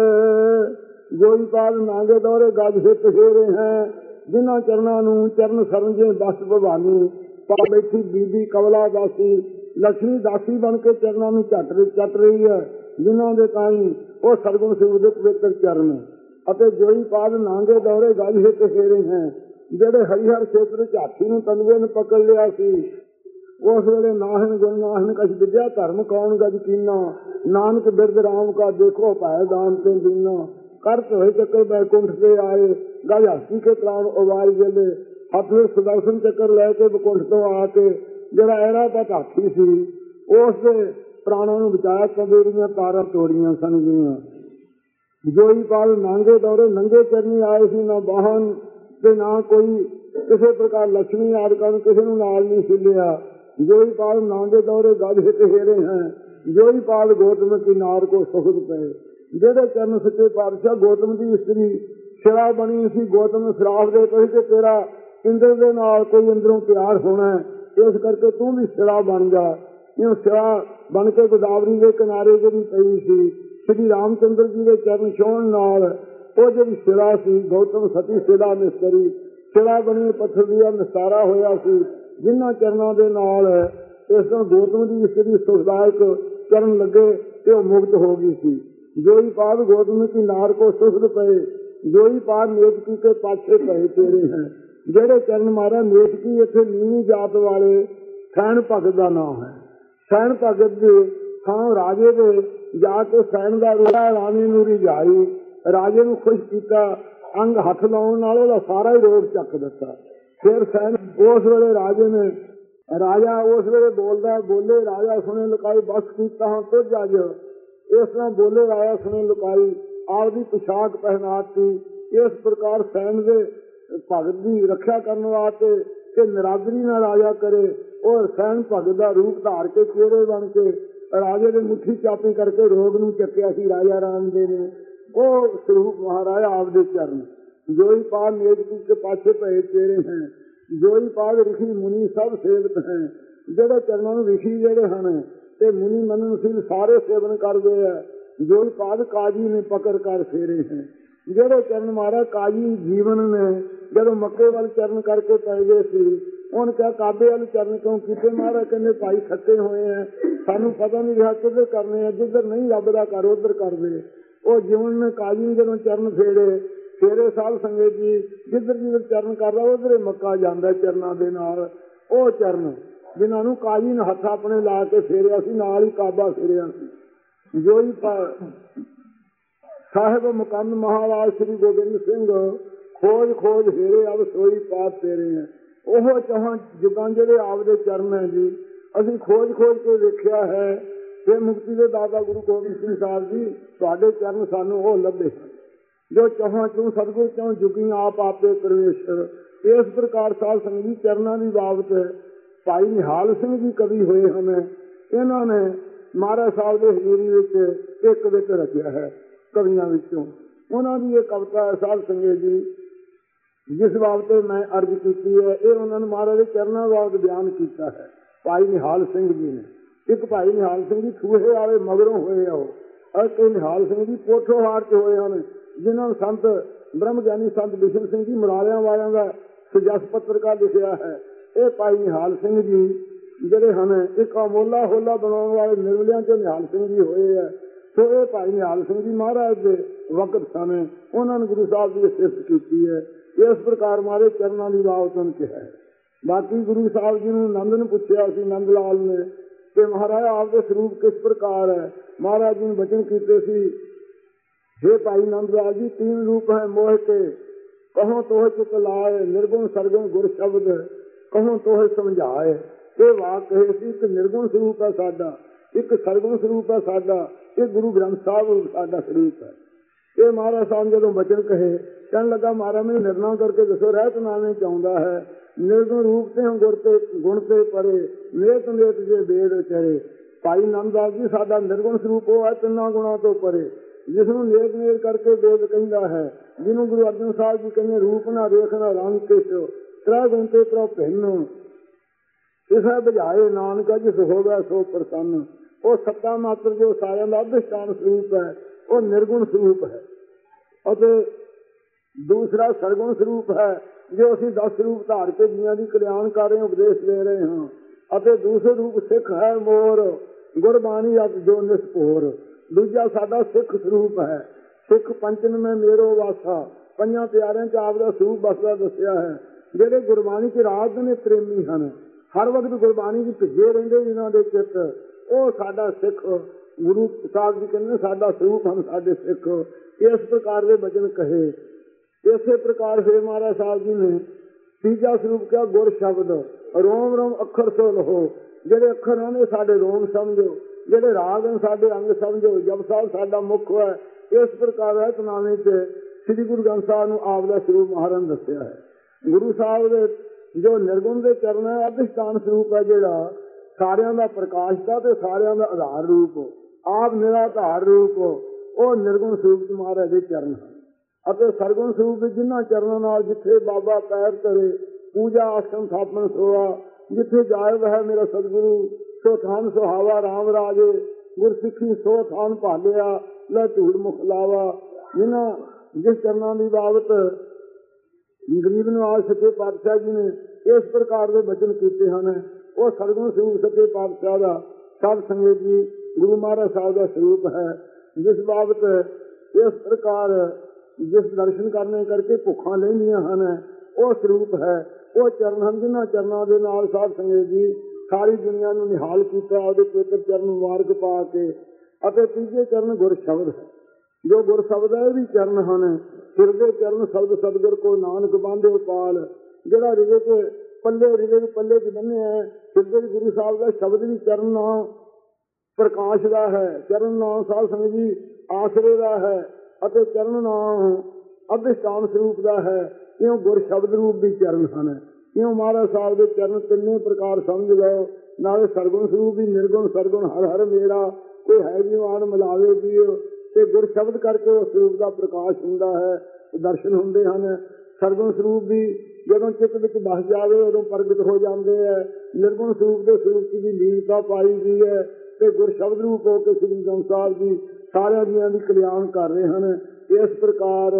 S1: ਜੋਈ ਪਾਦ ਨਾਗੇ ਦੌਰੇ ਗੱਜ ਹਿੱਤ ਫੇਰੇ ਹੈ। ਜਿਨ੍ਹਾਂ ਚਰਨਾਂ ਨੂੰ ਚਰਨ ਸਰੰਜੇ ਬਸ ਭਵਾਨੀ ਬੈਠੀ ਬੀਬੀ ਕਮਲਾ ਦਾਸੀ ਲక్ష్ਮੀ ਦਾਸੀ ਬਣ ਕੇ ਚਰਨਾਂ ਨੂੰ ਝੱਟ ਚੱਟ ਰਹੀ ਹੈ, ਜਿਨ੍ਹਾਂ ਦੇ ਤਾਈਂ ਉਹ ਸਰਗੁਣ ਸਿਵ ਦੇ ਪਵਿੱਤਰ ਚਰਨ ਅਤੇ ਜੋਈ ਪਾਦ ਨਾਂਗੇ ਦੌਰੇ ਗਜ ਹਿੱਤ ਫੇਰੇ ਹੈ, ਜਿਹੜੇ ਹਰੀਹਰ ਖੇਤਰ ਚ ਹਾਥੀ ਨੂੰ ਤਲਵੇ ਨੇ ਪਕੜ ਲਿਆ ਸੀ। ਉਸ ਵੇਲੇ ਨਾਹਨ ਗੁਣ ਨਾਹਨ ਕਛ ਵਿਦਿਆ ਧਰਮ ਕੌਣ ਗਜ ਕੀਨਾ, ਨਾਨਕ ਬਿਰਦ ਰਾਮ ਕਾ ਦੇਖੋ ਭੈ ਦਾਨ ਤੇ ਦੀਨਾ, ਕਰਤ ਹੋਏ ਚੱਕਰ ਬੈਕੁੰਠ ਤੇ ਆਏ ਗਜ ਹਾਥੀ ਕੇ ਪ੍ਰਾਣ ਉਬਾਲ ਗਏ, ਹੱਥ ਵਿੱਚ ਸੁਦਰਸ਼ਨ ਚੱਕਰ ਲੈ ਕੇ ਬਕੁੰਠ ਤੋਂ ਆ ਕੇ ਜਿਹੜਾ ਐਰਾਬਤ ਹਾਥੀ ਸੀ ਉਸ ਦੇ ਪ੍ਰਾਣਾਂ ਨੂੰ ਬਚਾਇਆ। ਕਬੀਰੀਆਂ ਤਾਰਾਂ ਤੋੜੀਆਂ ਸਨ ਗੀਆਂ। ਜੋਈ ਪਾਲ ਨਾਂਗੇ ਦੌਰੇ ਨੰਗੇ ਚਰਨੀ ਆਏ ਸੀ, ਨਾ ਵਾਹਨ ਤੇ ਨਾ ਕੋਈ ਕਿਸੇ ਪ੍ਰਕਾਰ ਲక్ష్ਮੀ ਆਦਿਕਾਂ ਨੂੰ ਕਿਸੇ ਨੂੰ ਨਾਲ ਨਹੀਂ ਸਿਲਿਆ। ਜੋਈ ਪਾਲ ਨਾਂਗੇ ਦੌਰੇ ਗਜ ਹਿੱਤ ਹੇਰੇ ਹੈ, ਜੋਈ ਪਾਲ ਗੌਤਮ ਕੀ ਨਾਰ ਕੋ ਸੁਖਦ ਪਏ, ਜਿਹੜੇ ਚਰਨ ਸੱਚੇ ਪਾਤਸ਼ਾਹ ਗੌਤਮ ਦੀ ਇਸਤਰੀ ਸ਼ਰਾਬ ਬਣੀ ਸੀ। ਗੌਤਮ ਨੂੰ ਸ਼ਰਾਬ ਦੇ ਪਈ ਕਿ ਤੇਰਾ ਇੰਦਰ ਦੇ ਨਾਲ ਕੋਈ ਅੰਦਰੋਂ ਪਿਆਰ ਹੋਣਾ, ਇਸ ਕਰਕੇ ਤੂੰ ਵੀ ਸ਼ਰਾਬ ਬਣ ਜਾ। ਇਹ ਸ਼ਰਾਬ ਬਣ ਕੇ ਗੋਦਾਵਰੀ ਦੇ ਕਿਨਾਰੇ ਜਿਹੜੀ ਪਈ ਸੀ, ਸ਼੍ਰੀ ਰਾਮ ਚੰਦਰ ਜੀ ਦੇ ਚਰਨ ਛੋਹਣ ਨਾਲ ਉਹ ਜਿਹੜੀ ਸ਼ਿਲਾ ਸੀ, ਗੌਤਮ ਸਤੀ ਸ਼ਿਲਾ ਮਿਸਤਰੀ ਸ਼ਿਲਾ ਬਣੀ ਪੱਥਰ ਦੀ ਨਿਸਤਾਰਾ ਹੋਇਆ ਸੀ, ਜਿਨ੍ਹਾਂ ਚਰਨਾਂ ਦੇ ਨਾਲ ਇਸ ਤਰ੍ਹਾਂ ਗੌਤਮ ਦੀ ਇਸਤਰੀ ਸੁਖਦਾਇਕ ਚਰਨ ਲੱਗੇ ਤੇ ਉਹ ਮੁਕਤ ਹੋ ਗਈ ਸੀ। ਜੋਈ ਪਾਦ ਗੌਤਮ ਕੀ ਨਾਰ ਕੋ ਸੁਖਦ ਪਏ, ਜੋਈ ਪਾਦ ਨੇਤਕੀ ਕੇ ਪਾਛੇ ਪਏ ਤੇਰੇ ਹੈ, ਜਿਹੜੇ ਚਰਨ ਮਾਰਾ ਨੇਤਕੀ ਇੱਥੇ ਨੀਵੀਂ ਜਾਤ ਵਾਲੇ ਸੈਣ ਭਗਤ ਦਾ ਨਾਮ ਹੈ। ਸੈਣ ਭਗਤ ਦੇ ਥਾਂ ਰਾਜੇ ਦੇ ਜਾ ਕੇ ਸੈਣ ਦਾ ਰੋੜਾ ਰਾਣੀ ਨੂੰ ਰਿਝਾਈ, ਰਾਜੇ ਨੂੰ ਖੁਸ਼ ਕੀਤਾ, ਅੰਗ ਹੱਥ ਲਾਉਣ ਨਾਲ ਉਹਦਾ ਸਾਰਾ ਹੀ ਰੋਗ ਚੱਕ ਦਿੱਤਾ। ਫਿਰ ਸੈਣ ਉਸ ਵੇਲੇ ਰਾਜੇ ਨੇ ਰਾਜਾ ਉਸ ਵੇਲੇ ਬੋਲਦਾ, ਬੋਲੇ ਰਾਜਾ ਸੁਣੇ ਲੁਕਾਈ ਬਸ ਕੀਤਾ ਹਾਂ ਤੁਝ ਅੱਜ, ਇਸ ਤਰ੍ਹਾਂ ਬੋਲੇ ਰਾਜਾ ਸੁਣੇ ਲੁਕਾਈ, ਆਪਦੀ ਪੁਸ਼ਾਕ ਪਹਿਨਾਤੀ। ਇਸ ਪ੍ਰਕਾਰ ਸੈਣ ਦੇ ਭਗਤ ਦੀ ਰੱਖਿਆ ਕਰਨ ਵਾਸਤੇ ਕਿ ਨਿਰਾਦਰੀ ਨਾਲ ਰਾਜਾ ਕਰੇ, ਔਰ ਸੈਣ ਭਗਤ ਦਾ ਰੂਪ ਧਾਰ ਕੇ ਚਿਹਰੇ ਬਣ ਕੇ ਰਾਜੇ ਦੇ ਮੁੱਠੀ ਚਾਪੀ ਕਰਕੇ ਰੋਗ ਨੂੰ ਚੱਕਿਆ ਸੀ ਰਾਜਾ ਰਾਮ ਦੇ ਨੇ। ਉਹ ਸਰੂਪ ਮਹਾਰਾਜਾ ਆਪਦੇ ਚਰਨ ਜੋਈ ਪਾਲ ਨੇਤਕੀ ਕੇ ਪਾਛੇ ਪਏ ਤੇਰੇ ਹੈ, ਜੋਈ ਪਾਲ ਰਿਸ਼ੀ ਮੁਨੀ ਸਭ ਸੇਵਕ ਹੈ, ਜਿਹੜੇ ਚਰਨਾਂ ਨੂੰ ਰਿਸ਼ੀ ਜਿਹੜੇ ਹਨ ਤੇ ਮੁਨੀ ਮਨਨ ਸਿੰਘ ਸਾਰੇ ਸੇਵਨ ਕਰਦੇ ਹੈ। ਜੋਈ ਪਾਦ ਕਾਜੀ ਨੇ ਪਕੜ ਕਰ ਫੇਰੇ ਹੈ, ਜਿਹੜੇ ਚਰਨ ਮਾਰਾ ਕਾਜੀ ਜੀਵਨ ਨੇ ਜਦੋਂ ਮੱਕੇ ਵੱਲ ਚਰਨ ਕਰਕੇ ਪੈ ਗਏ ਸੀ, ਉਹਨੇ ਕਿਹਾ ਕਾਬੇ ਵਾਲੇ ਚਰਨ ਕਿਉਂ ਕੀਤੇ? ਮਹਾਰਾਜ ਕਹਿੰਦੇ ਭਾਈ ਥੱਕੇ ਹੋਏ ਹੈ, ਸਾਨੂੰ ਪਤਾ ਨਹੀਂ ਰਿਹਾ ਕਿੱਧਰ ਕਰਨੇ ਆ, ਜਿੱਧਰ ਨਹੀਂ ਰੱਬ ਦਾ ਘਰ ਉੱਧਰ ਕਰਦੇ। ਉਹ ਜੀਵਨ ਨੇ ਕਾਜੀ ਨੇ ਜਦੋਂ ਚਰਨ ਫੇਰੇ ਫੇਰੇ ਸਾਧ ਸੰਗਤ ਜੀ ਜਿੱਧਰ ਜਿੱਧਰ ਚਰਨ ਕਰਦਾ ਉਧਰ ਮੱਕਾ ਜਾਂਦਾ ਚਰਨਾਂ ਦੇ ਨਾਲ। ਉਹ ਚਰਨ ਜਿਨ੍ਹਾਂ ਨੂੰ ਕਾਜੀ ਨੇ ਹੱਥ ਆਪਣੇ ਲਾ ਕੇ ਫੇਰਿਆ ਸੀ, ਨਾਲ ਹੀ ਕਾਬਾ ਫੇਰਿਆ ਸੀ। ਜੋਈ ਸਾਹਿਬ ਮੁਕੰਦ ਮਹਾਰਾਜ ਸ੍ਰੀ ਗੋਬਿੰਦ ਸਿੰਘ ਖੋਜ ਖੋਜ ਫੇਰੇ ਅਬ ਸੋਈ ਪਾਤ ਤੇਰੇ ਹੈ। ਉਹ ਚਾਹਾਂ ਜੁਗਾਂ ਜਿਹੜੇ ਆਪਦੇ ਚਰਨ ਹੈ ਜੀ, ਅਸੀਂ ਖੋਜ ਖੋਜ ਕੇ ਵੇਖਿਆ ਹੈ ਕਿ ਮੁਕਤੀ ਦੇ ਦਾਤਾ ਗੁਰੂ ਗੋਬਿੰਦ ਸਿੰਘ ਸਾਹਿਬ ਜੀ ਤੁਹਾਡੇ ਚਰਨ ਸਾਨੂੰ ਉਹ ਲੱਭੇ ਜੋ ਚਾਹਾਂ ਚੋਂ ਸਤਿਗੁਰ ਚੋਂ ਜੁਗੀ ਆਪ ਆਪੇ ਪਰਮੇਸ਼ਰ। ਇਸ ਪ੍ਰਕਾਰ ਸਾਧ ਸੰਗਤ ਜੀ ਚਰਨਾਂ ਦੀ ਬਾਬਤ ਭਾਈ ਨਿਹਾਲ ਸਿੰਘ ਜੀ ਕਵੀ ਹੋਏ ਹਨ। ਇਹਨਾਂ ਨੇ ਮਹਾਰਾਜ ਸਾਹਿਬ ਦੇ ਹਜ਼ੂਰੀ ਵਿੱਚ ਇੱਕ ਵਿੱਚ ਰਚਿਆ ਹੈ ਕਵੀਆਂ ਵਿੱਚੋਂ। ਉਹਨਾਂ ਦੀ ਇਹ ਕਵਿਤਾ ਹੈ ਸਾਧ ਸੰਗਤ ਜੀ, ਜਿਸ ਬਾਬਤ ਮੈਂ ਅਰਜ਼ ਕੀਤੀ ਹੈ, ਇਹ ਉਹਨਾਂ ਨੇ ਮਹਾਰਾਜ ਦੇ ਚਰਨਾਂ ਬਾਬਤ ਬਿਆਨ ਕੀਤਾ ਹੈ ਭਾਈ ਨਿਹਾਲ ਸਿੰਘ ਜੀ ਨੇ। ਇੱਕ ਭਾਈ ਨਿਹਾਲ ਸਿੰਘ ਜੀ ਖੂਹੇ ਵਾਲੇ ਮਗਰੋਂ ਹੋਏ ਆ, ਉਹ ਅਤੇ ਨਿਹਾਲ ਸਿੰਘ ਜੀ ਪੋਠੋਹਾਰ ਚ ਹੋਏ ਹਨ, ਜਿਨ੍ਹਾਂ ਨੂੰ ਸੰਤ ਬ੍ਰਹਮ ਗਿਆਨੀ ਸੰਤ ਬਿਸ਼ਨ ਸਿੰਘ ਜੀ ਮੁਰਾਲਿਆਂ ਵਾਲਿਆਂ ਦਾ ਸੁਜਸ ਪੱਤਰਕਾਰ ਲਿਖਿਆ ਹੈ। ਇਹ ਭਾਈ ਨਿਹਾਲ ਸਿੰਘ ਜੀ ਜਿਹੜੇ ਹਨ ਇੱਕ ਅਮੋਲਾ ਹੋਲਾ ਬਣਾਉਣ ਵਾਲੇ ਨਿਰਮਲਿਆਂ ਚ ਨਿਹਾਲ ਸਿੰਘ ਜੀ ਹੋਏ ਹੈ। ਸੋ ਇਹ ਭਾਈ ਨਿਹਾਲ ਸਿੰਘ ਜੀ ਮਹਾਰਾਜ ਦੇ ਵਕਤ ਸਨ, ਉਹਨਾਂ ਨੇ ਗੁਰੂ ਸਾਹਿਬ ਦੀ ਸਿਫਤ ਕੀਤੀ ਹੈ। ਇਸ ਪ੍ਰਕਾਰ ਮਾਰੇ ਚਰਨਾਂ ਦੀ ਬਾਬਤ ਉਹਨੇ ਕਿਹਾ ਹੈ। ਬਾਕੀ ਗੁਰੂ ਸਾਹਿਬ ਜੀ ਨੂੰ ਨੰਦ ਨੇ ਪੁੱਛਿਆ ਸੀ, ਨੰਦ ਲਾਲ ਨੇ, ਕਿ ਮਹਾਰਾਜ ਆਪਦੇ ਸਰੂਪ ਕਿਸ ਪ੍ਰਕਾਰ ਹੈ? ਮਹਾਰਾਜ ਜੀ ਨੇ ਬਚਨ ਕੀਤੇ ਸੀ, हे ਭਾਈ ਨੰਦ ਲਾਲ ਜੀ तीन रूप है मोह के, कहो तोह चित लाए, निर्गुण सरगुण गुर शब्द कहो तोह समझाए। ਇਹ ਵਾਕ ਕਹੇ ਸੀ ਇੱਕ ਨਿਰਗੁਣ ਸਰੂਪ ਹੈ ਸਾਡਾ, ਇੱਕ ਸਰਗੁਣ ਸਰੂਪ ਹੈ ਸਾਡਾ, ਇਹ ਗੁਰੂ ਗ੍ਰੰਥ ਸਾਹਿਬ ਸਾਡਾ ਸਰੂਪ ਹੈ। ਇਹ ਮਹਾਰਾਜ ਸਾਹਿਬ ਜਦੋਂ ਬਚਨ ਕਹੇ ਕਹਿਣ ਲੱਗਾ ਮਹਾਰਾਜ ਮੈਨੂੰ ਨਿਰਣਾ ਕਰਕੇ ਦੱਸੋ, ਰਹਿਤ ਨਾਮੇ ਚਾਹੁੰਦਾ ਹੈ ਨਿਰਗੁਣ ਰੂਪ ਤੇ ਗੁਰ ਤੇ ਗੁਣ ਤੇ ਪਰੇ, ਨੇਤ ਨੇਤ ਜੇ ਵੇਦ ਉਚਰੇ। ਭਾਈ ਨੰਦਦਾਸ ਜੀ ਸਾਡਾ ਨਿਰਗੁਣ ਸਰੂਪ ਉਹ ਹੈ ਤਿੰਨਾਂ ਗੁਣਾਂ ਤੋਂ ਪਰੇ, ਜਿਸ ਨੂੰ ਨੇਕ ਨੇਕ ਕਰਕੇ ਵੇਦ ਕਹਿੰਦਾ ਹੈ, ਜਿਹਨੂੰ ਗੁਰੂ ਅਰਜਨ ਸਾਹਿਬ ਜੀ ਕਹਿੰਦੇ ਰੂਪ ਨਾ ਰੇਖ ਨਾ ਰੰਗ ਕਿਸ ਤ੍ਰੈ ਗੁਣ ਤੇ ਪ੍ਰਭ ਭਿੰਨ, ਇਸਾ ਬੁਝਾਏ ਨਾਨਕਾ ਜਿਸ ਹੋਵੇ ਸੋ ਪ੍ਰਸੰਨ। ਉਹ ਸੱਤਾ ਮਾਤਰ ਜੋ ਸਾਰਿਆਂ ਦਾ ਅਧਿਸ਼ਠਾਨ ਸਰੂਪ ਹੈ, ਉਹ ਨਿਰਗੁਣ ਸਰੂਪ ਹੈ। ਅਤੇ ਦੂਸਰਾ ਸਰਗੁਣ ਸਰੂਪ ਹੈ, ਜੋ ਅਸੀਂ ਦਸ ਰੂਪ ਧਾਰ ਕੇ ਜੀਆਂ ਦੀ ਕਲਿਆਣ ਕਰ ਰਹੇ, ਉਪਦੇਸ਼ ਦੇ ਰਹੇ ਹਾਂ। ਅਤੇ ਦੂਸਰੇ ਰੂਪ ਸਿੱਖ ਹੈ ਮੋਰ, ਗੁਰਬਾਣੀ ਅਤ ਜੋ ਨਿਸਪੋਰ। ਦੂਜਾ ਸਾਡਾ ਸਿੱਖ ਸਰੂਪ ਹੈ। ਸਿੱਖ ਪੰਚਨ ਮੈਂ ਮੇਰੋ ਵਾਸਾ, ਪੰਜਾਂ ਪਿਆਰਿਆਂ ਚ ਆਪ ਦਾ ਸਰੂਪ ਬਸਦਾ ਦੱਸਿਆ ਹੈ। ਜਿਹੜੇ ਗੁਰਬਾਣੀ ਚ ਰਾਜ ਨੇ ਪ੍ਰੇਮੀ ਹਨ, ਹਰ ਵਕਤ ਗੁਰਬਾਣੀ ਚ ਭਿੱਜੇ ਰਹਿੰਦੇ ਜਿਨ੍ਹਾਂ ਦੇ ਚਿੱਤ, ਉਹ ਸਾਡਾ ਸਿੱਖ ਗੁਰੂ ਸਾਹਿਬ ਜੀ ਕਹਿੰਦੇ ਸਾਡਾ ਸਰੂਪ ਹਨ, ਸਾਡੇ ਸਿੱਖ। ਇਸ ਪ੍ਰਕਾਰ ਦੇ ਬਚਨ ਕਹੇ। ਇਸੇ ਪ੍ਰਕਾਰ ਫੇਰ ਮਹਾਰਾਜ ਸਾਹਿਬ ਜੀ ਨੇ ਤੀਜਾ ਸਰੂਪ ਕਿਹਾ ਗੁਰ ਸ਼ਬਦ, ਰੋਮ ਰੋਮ ਅੱਖਰ ਸੋ ਲਹੋ। ਜਿਹੜੇ ਅੱਖਰ ਹਨ ਸਾਡੇ ਰੋਮ ਸਮਝੋ, ਜਿਹੜੇ ਰਾਗ ਹਨ ਸਾਡੇ ਅੰਗ ਸਮਝੋ। ਜਪ ਸਾਹਿਬ ਸਾਡਾ ਮੁੱਖ ਹੈ। ਇਸ ਪ੍ਰਕਾਰ ਰਹਿਤਨਾਮੇ ਚ ਸ੍ਰੀ ਗੁਰੂ ਗ੍ਰੰਥ ਸਾਹਿਬ ਨੂੰ ਆਪ ਦਾ ਸਰੂਪ ਮਹਾਰਾਜ ਨੇ ਦੱਸਿਆ ਹੈ। ਗੁਰੂ ਸਾਹਿਬ ਦੇ ਜੋ ਨਿਰਗੁਣ ਦੇ ਚਰਨ ਹੈ, ਅਧਿਸ਼ਠਾਨ ਸਰੂਪ ਹੈ, ਜਿਹੜਾ ਸਾਰਿਆਂ ਦਾ ਪ੍ਰਕਾਸ਼ ਦਾ ਤੇ ਸਾਰਿਆਂ ਦਾ ਆਧਾਰ ਰੂਪ, ਆਪ ਨਿਰਾਧਾਰ ਰੂਪ, ਉਹ ਨਿਰਗੁਣ ਸਰੂਪ ਚ ਮਹਾਰਾਜ ਦੇ ਚਰਨ ਹਨ। ਅਤੇ ਸਰਗੁਣ ਸਰੂਪ ਵਿੱਚ ਜਿਨ੍ਹਾਂ ਚਰਨਾਂ ਨਾਲ ਜਿੱਥੇ ਬਾਬਾ ਪੈਰ ਧਰੇ, ਪੂਜਾ ਆਸਣ ਥਾਪਣ ਸੋਆ, ਜਿੱਥੇ ਜਾਇ ਵਹਿ ਮੇਰਾ ਸਤਿਗੁਰੂ, ਸੋ ਥਾਨ ਸੁਹਾਵਾ ਰਾਮ ਰਾਜੇ, ਗੁਰਸਿੱਖੀ ਸੋ ਥਾਨ ਭਾਲਿਆ, ਲੈ ਧੂੜ ਮੁਖ ਲਾਵਾ। ਜਿਨ੍ਹਾਂ ਜਿਸ ਚਰਨਾਂ ਦੀ ਬਾਬਤ ਗਰੀਬ ਨਿਵਾਜ ਸੱਚੇ ਪਾਤਸ਼ਾਹ ਜੀ ਨੇ ਇਸ ਪ੍ਰਕਾਰ ਦੇ ਬਚਨ ਕੀਤੇ ਹਨ, ਉਹ ਸਰਗੁਣ ਸਰੂਪ ਸੱਚੇ ਪਾਤਸ਼ਾਹ ਦਾ ਸਭ ਸੰਗਤ ਜੀ ਗੁਰੂ ਮਹਾਰਾਜ ਸਾਹਿਬ ਦਾ ਸਰੂਪ ਹੈ। ਜਿਸ ਬਾਬਤ ਇਸ ਪ੍ਰਕਾਰ ਜਿਸ ਦਰਸ਼ਨ ਕਰਨੇ ਕਰਕੇ ਭੁੱਖਾਂ ਲੈਂਦੀਆਂ ਹਨ, ਉਹ ਸਰੂਪ ਹੈ। ਉਹ ਚਰਨ ਹਨ ਜਿਨ੍ਹਾਂ ਚਰਨਾਂ ਦੇ ਨਾਲ ਸਾਧ ਸੰਗਤ ਜੀ ਸਾਰੀ ਦੁਨੀਆ ਨੂੰ ਨਿਹਾਲ ਕੀਤਾ, ਉਹਦੇ ਪਵਿੱਤਰ ਚਰਨ ਮੁਬਾਰਕ ਪਾ ਕੇ। ਅਤੇ ਤੀਜੇ ਚਰਨ ਗੁਰ ਸ਼ਬਦ ਹੈ, ਜੋ ਗੁਰ ਸ਼ਬਦ ਹੈ, ਇਹ ਵੀ ਚਰਨ ਹਨ। ਹਿਰਦੇ ਚਰਨ ਸ਼ਬਦ ਸਤਿਗੁਰ ਕੋ ਨਾਨਕ ਬਾਂਧੇ ਪਾਲ। ਜਿਹੜਾ ਹਿਰਦੇ ਤੇ ਪੱਲੇ ਹਿਰਦੇ ਦੇ ਪੱਲੇ ਚ ਬੰਨਿਆ ਹੈ, ਹਿਰਦੇ ਗੁਰੂ ਸਾਹਿਬ ਦਾ ਸ਼ਬਦ ਵੀ ਚਰਨ ਨਾਮ ਪ੍ਰਕਾਸ਼ ਦਾ ਹੈ, ਚਰਨ ਨਾਮ ਸਾਧ ਸੰਗਤ ਜੀ ਆਸਰੇ ਦਾ ਹੈ, ਅਤੇ ਚਰਨ ਨਾਮ ਅਧਿਸ਼ਠਾਨ ਸਰੂਪ ਦਾ ਹੈ। ਇਉਂ ਗੁਰ ਸ਼ਬਦ ਰੂਪ ਵੀ ਚਰਨ ਹਨ। ਇਉਂ ਮਹਾਰਾਜ ਸਾਹਿਬ ਦੇ ਚਰਨ ਤਿੰਨੇ ਪ੍ਰਕਾਰ ਸਮਝ ਲਓ। ਨਾਲੇ ਸਰਗੁਣ ਸਰੂਪ ਵੀ, ਨਿਰਗੁਣ ਸਰਗੁਣ ਹਰ ਹਰ ਮੇਰਾ, ਕੋਈ ਹੈ ਜੀ ਆਣ ਮਿਲਾਵੇ ਜੀਓ। ਤੇ ਗੁਰ ਸ਼ਬਦ ਕਰਕੇ ਉਸ ਸਰੂਪ ਦਾ ਪ੍ਰਕਾਸ਼ ਹੁੰਦਾ ਹੈ, ਦਰਸ਼ਨ ਹੁੰਦੇ ਹਨ। ਸਰਗੁਣ ਸਰੂਪ ਵੀ ਜਦੋਂ ਚਿੱਤ ਵਿੱਚ ਵਸ ਜਾਵੇ ਉਦੋਂ ਪ੍ਰਗਟ ਹੋ ਜਾਂਦੇ ਹੈ। ਨਿਰਗੁਣ ਸਰੂਪ ਦੇ ਸਰੂਪ ਚ ਵੀ ਲੀਨਤਾ ਪਾਈ ਗਈ ਹੈ। ਤੇ ਗੁਰ ਸ਼ਬਦ ਰੂਪ ਹੋ ਕੇ ਸ੍ਰੀ ਗੁਰੂ ਸਾਹਿਬ ਜੀ ਸਾਰਿਆਂ ਦੀਆਂ ਦੀ ਕਲਿਆਣ ਕਰ ਰਹੇ ਹਨ। ਇਸ ਪ੍ਰਕਾਰ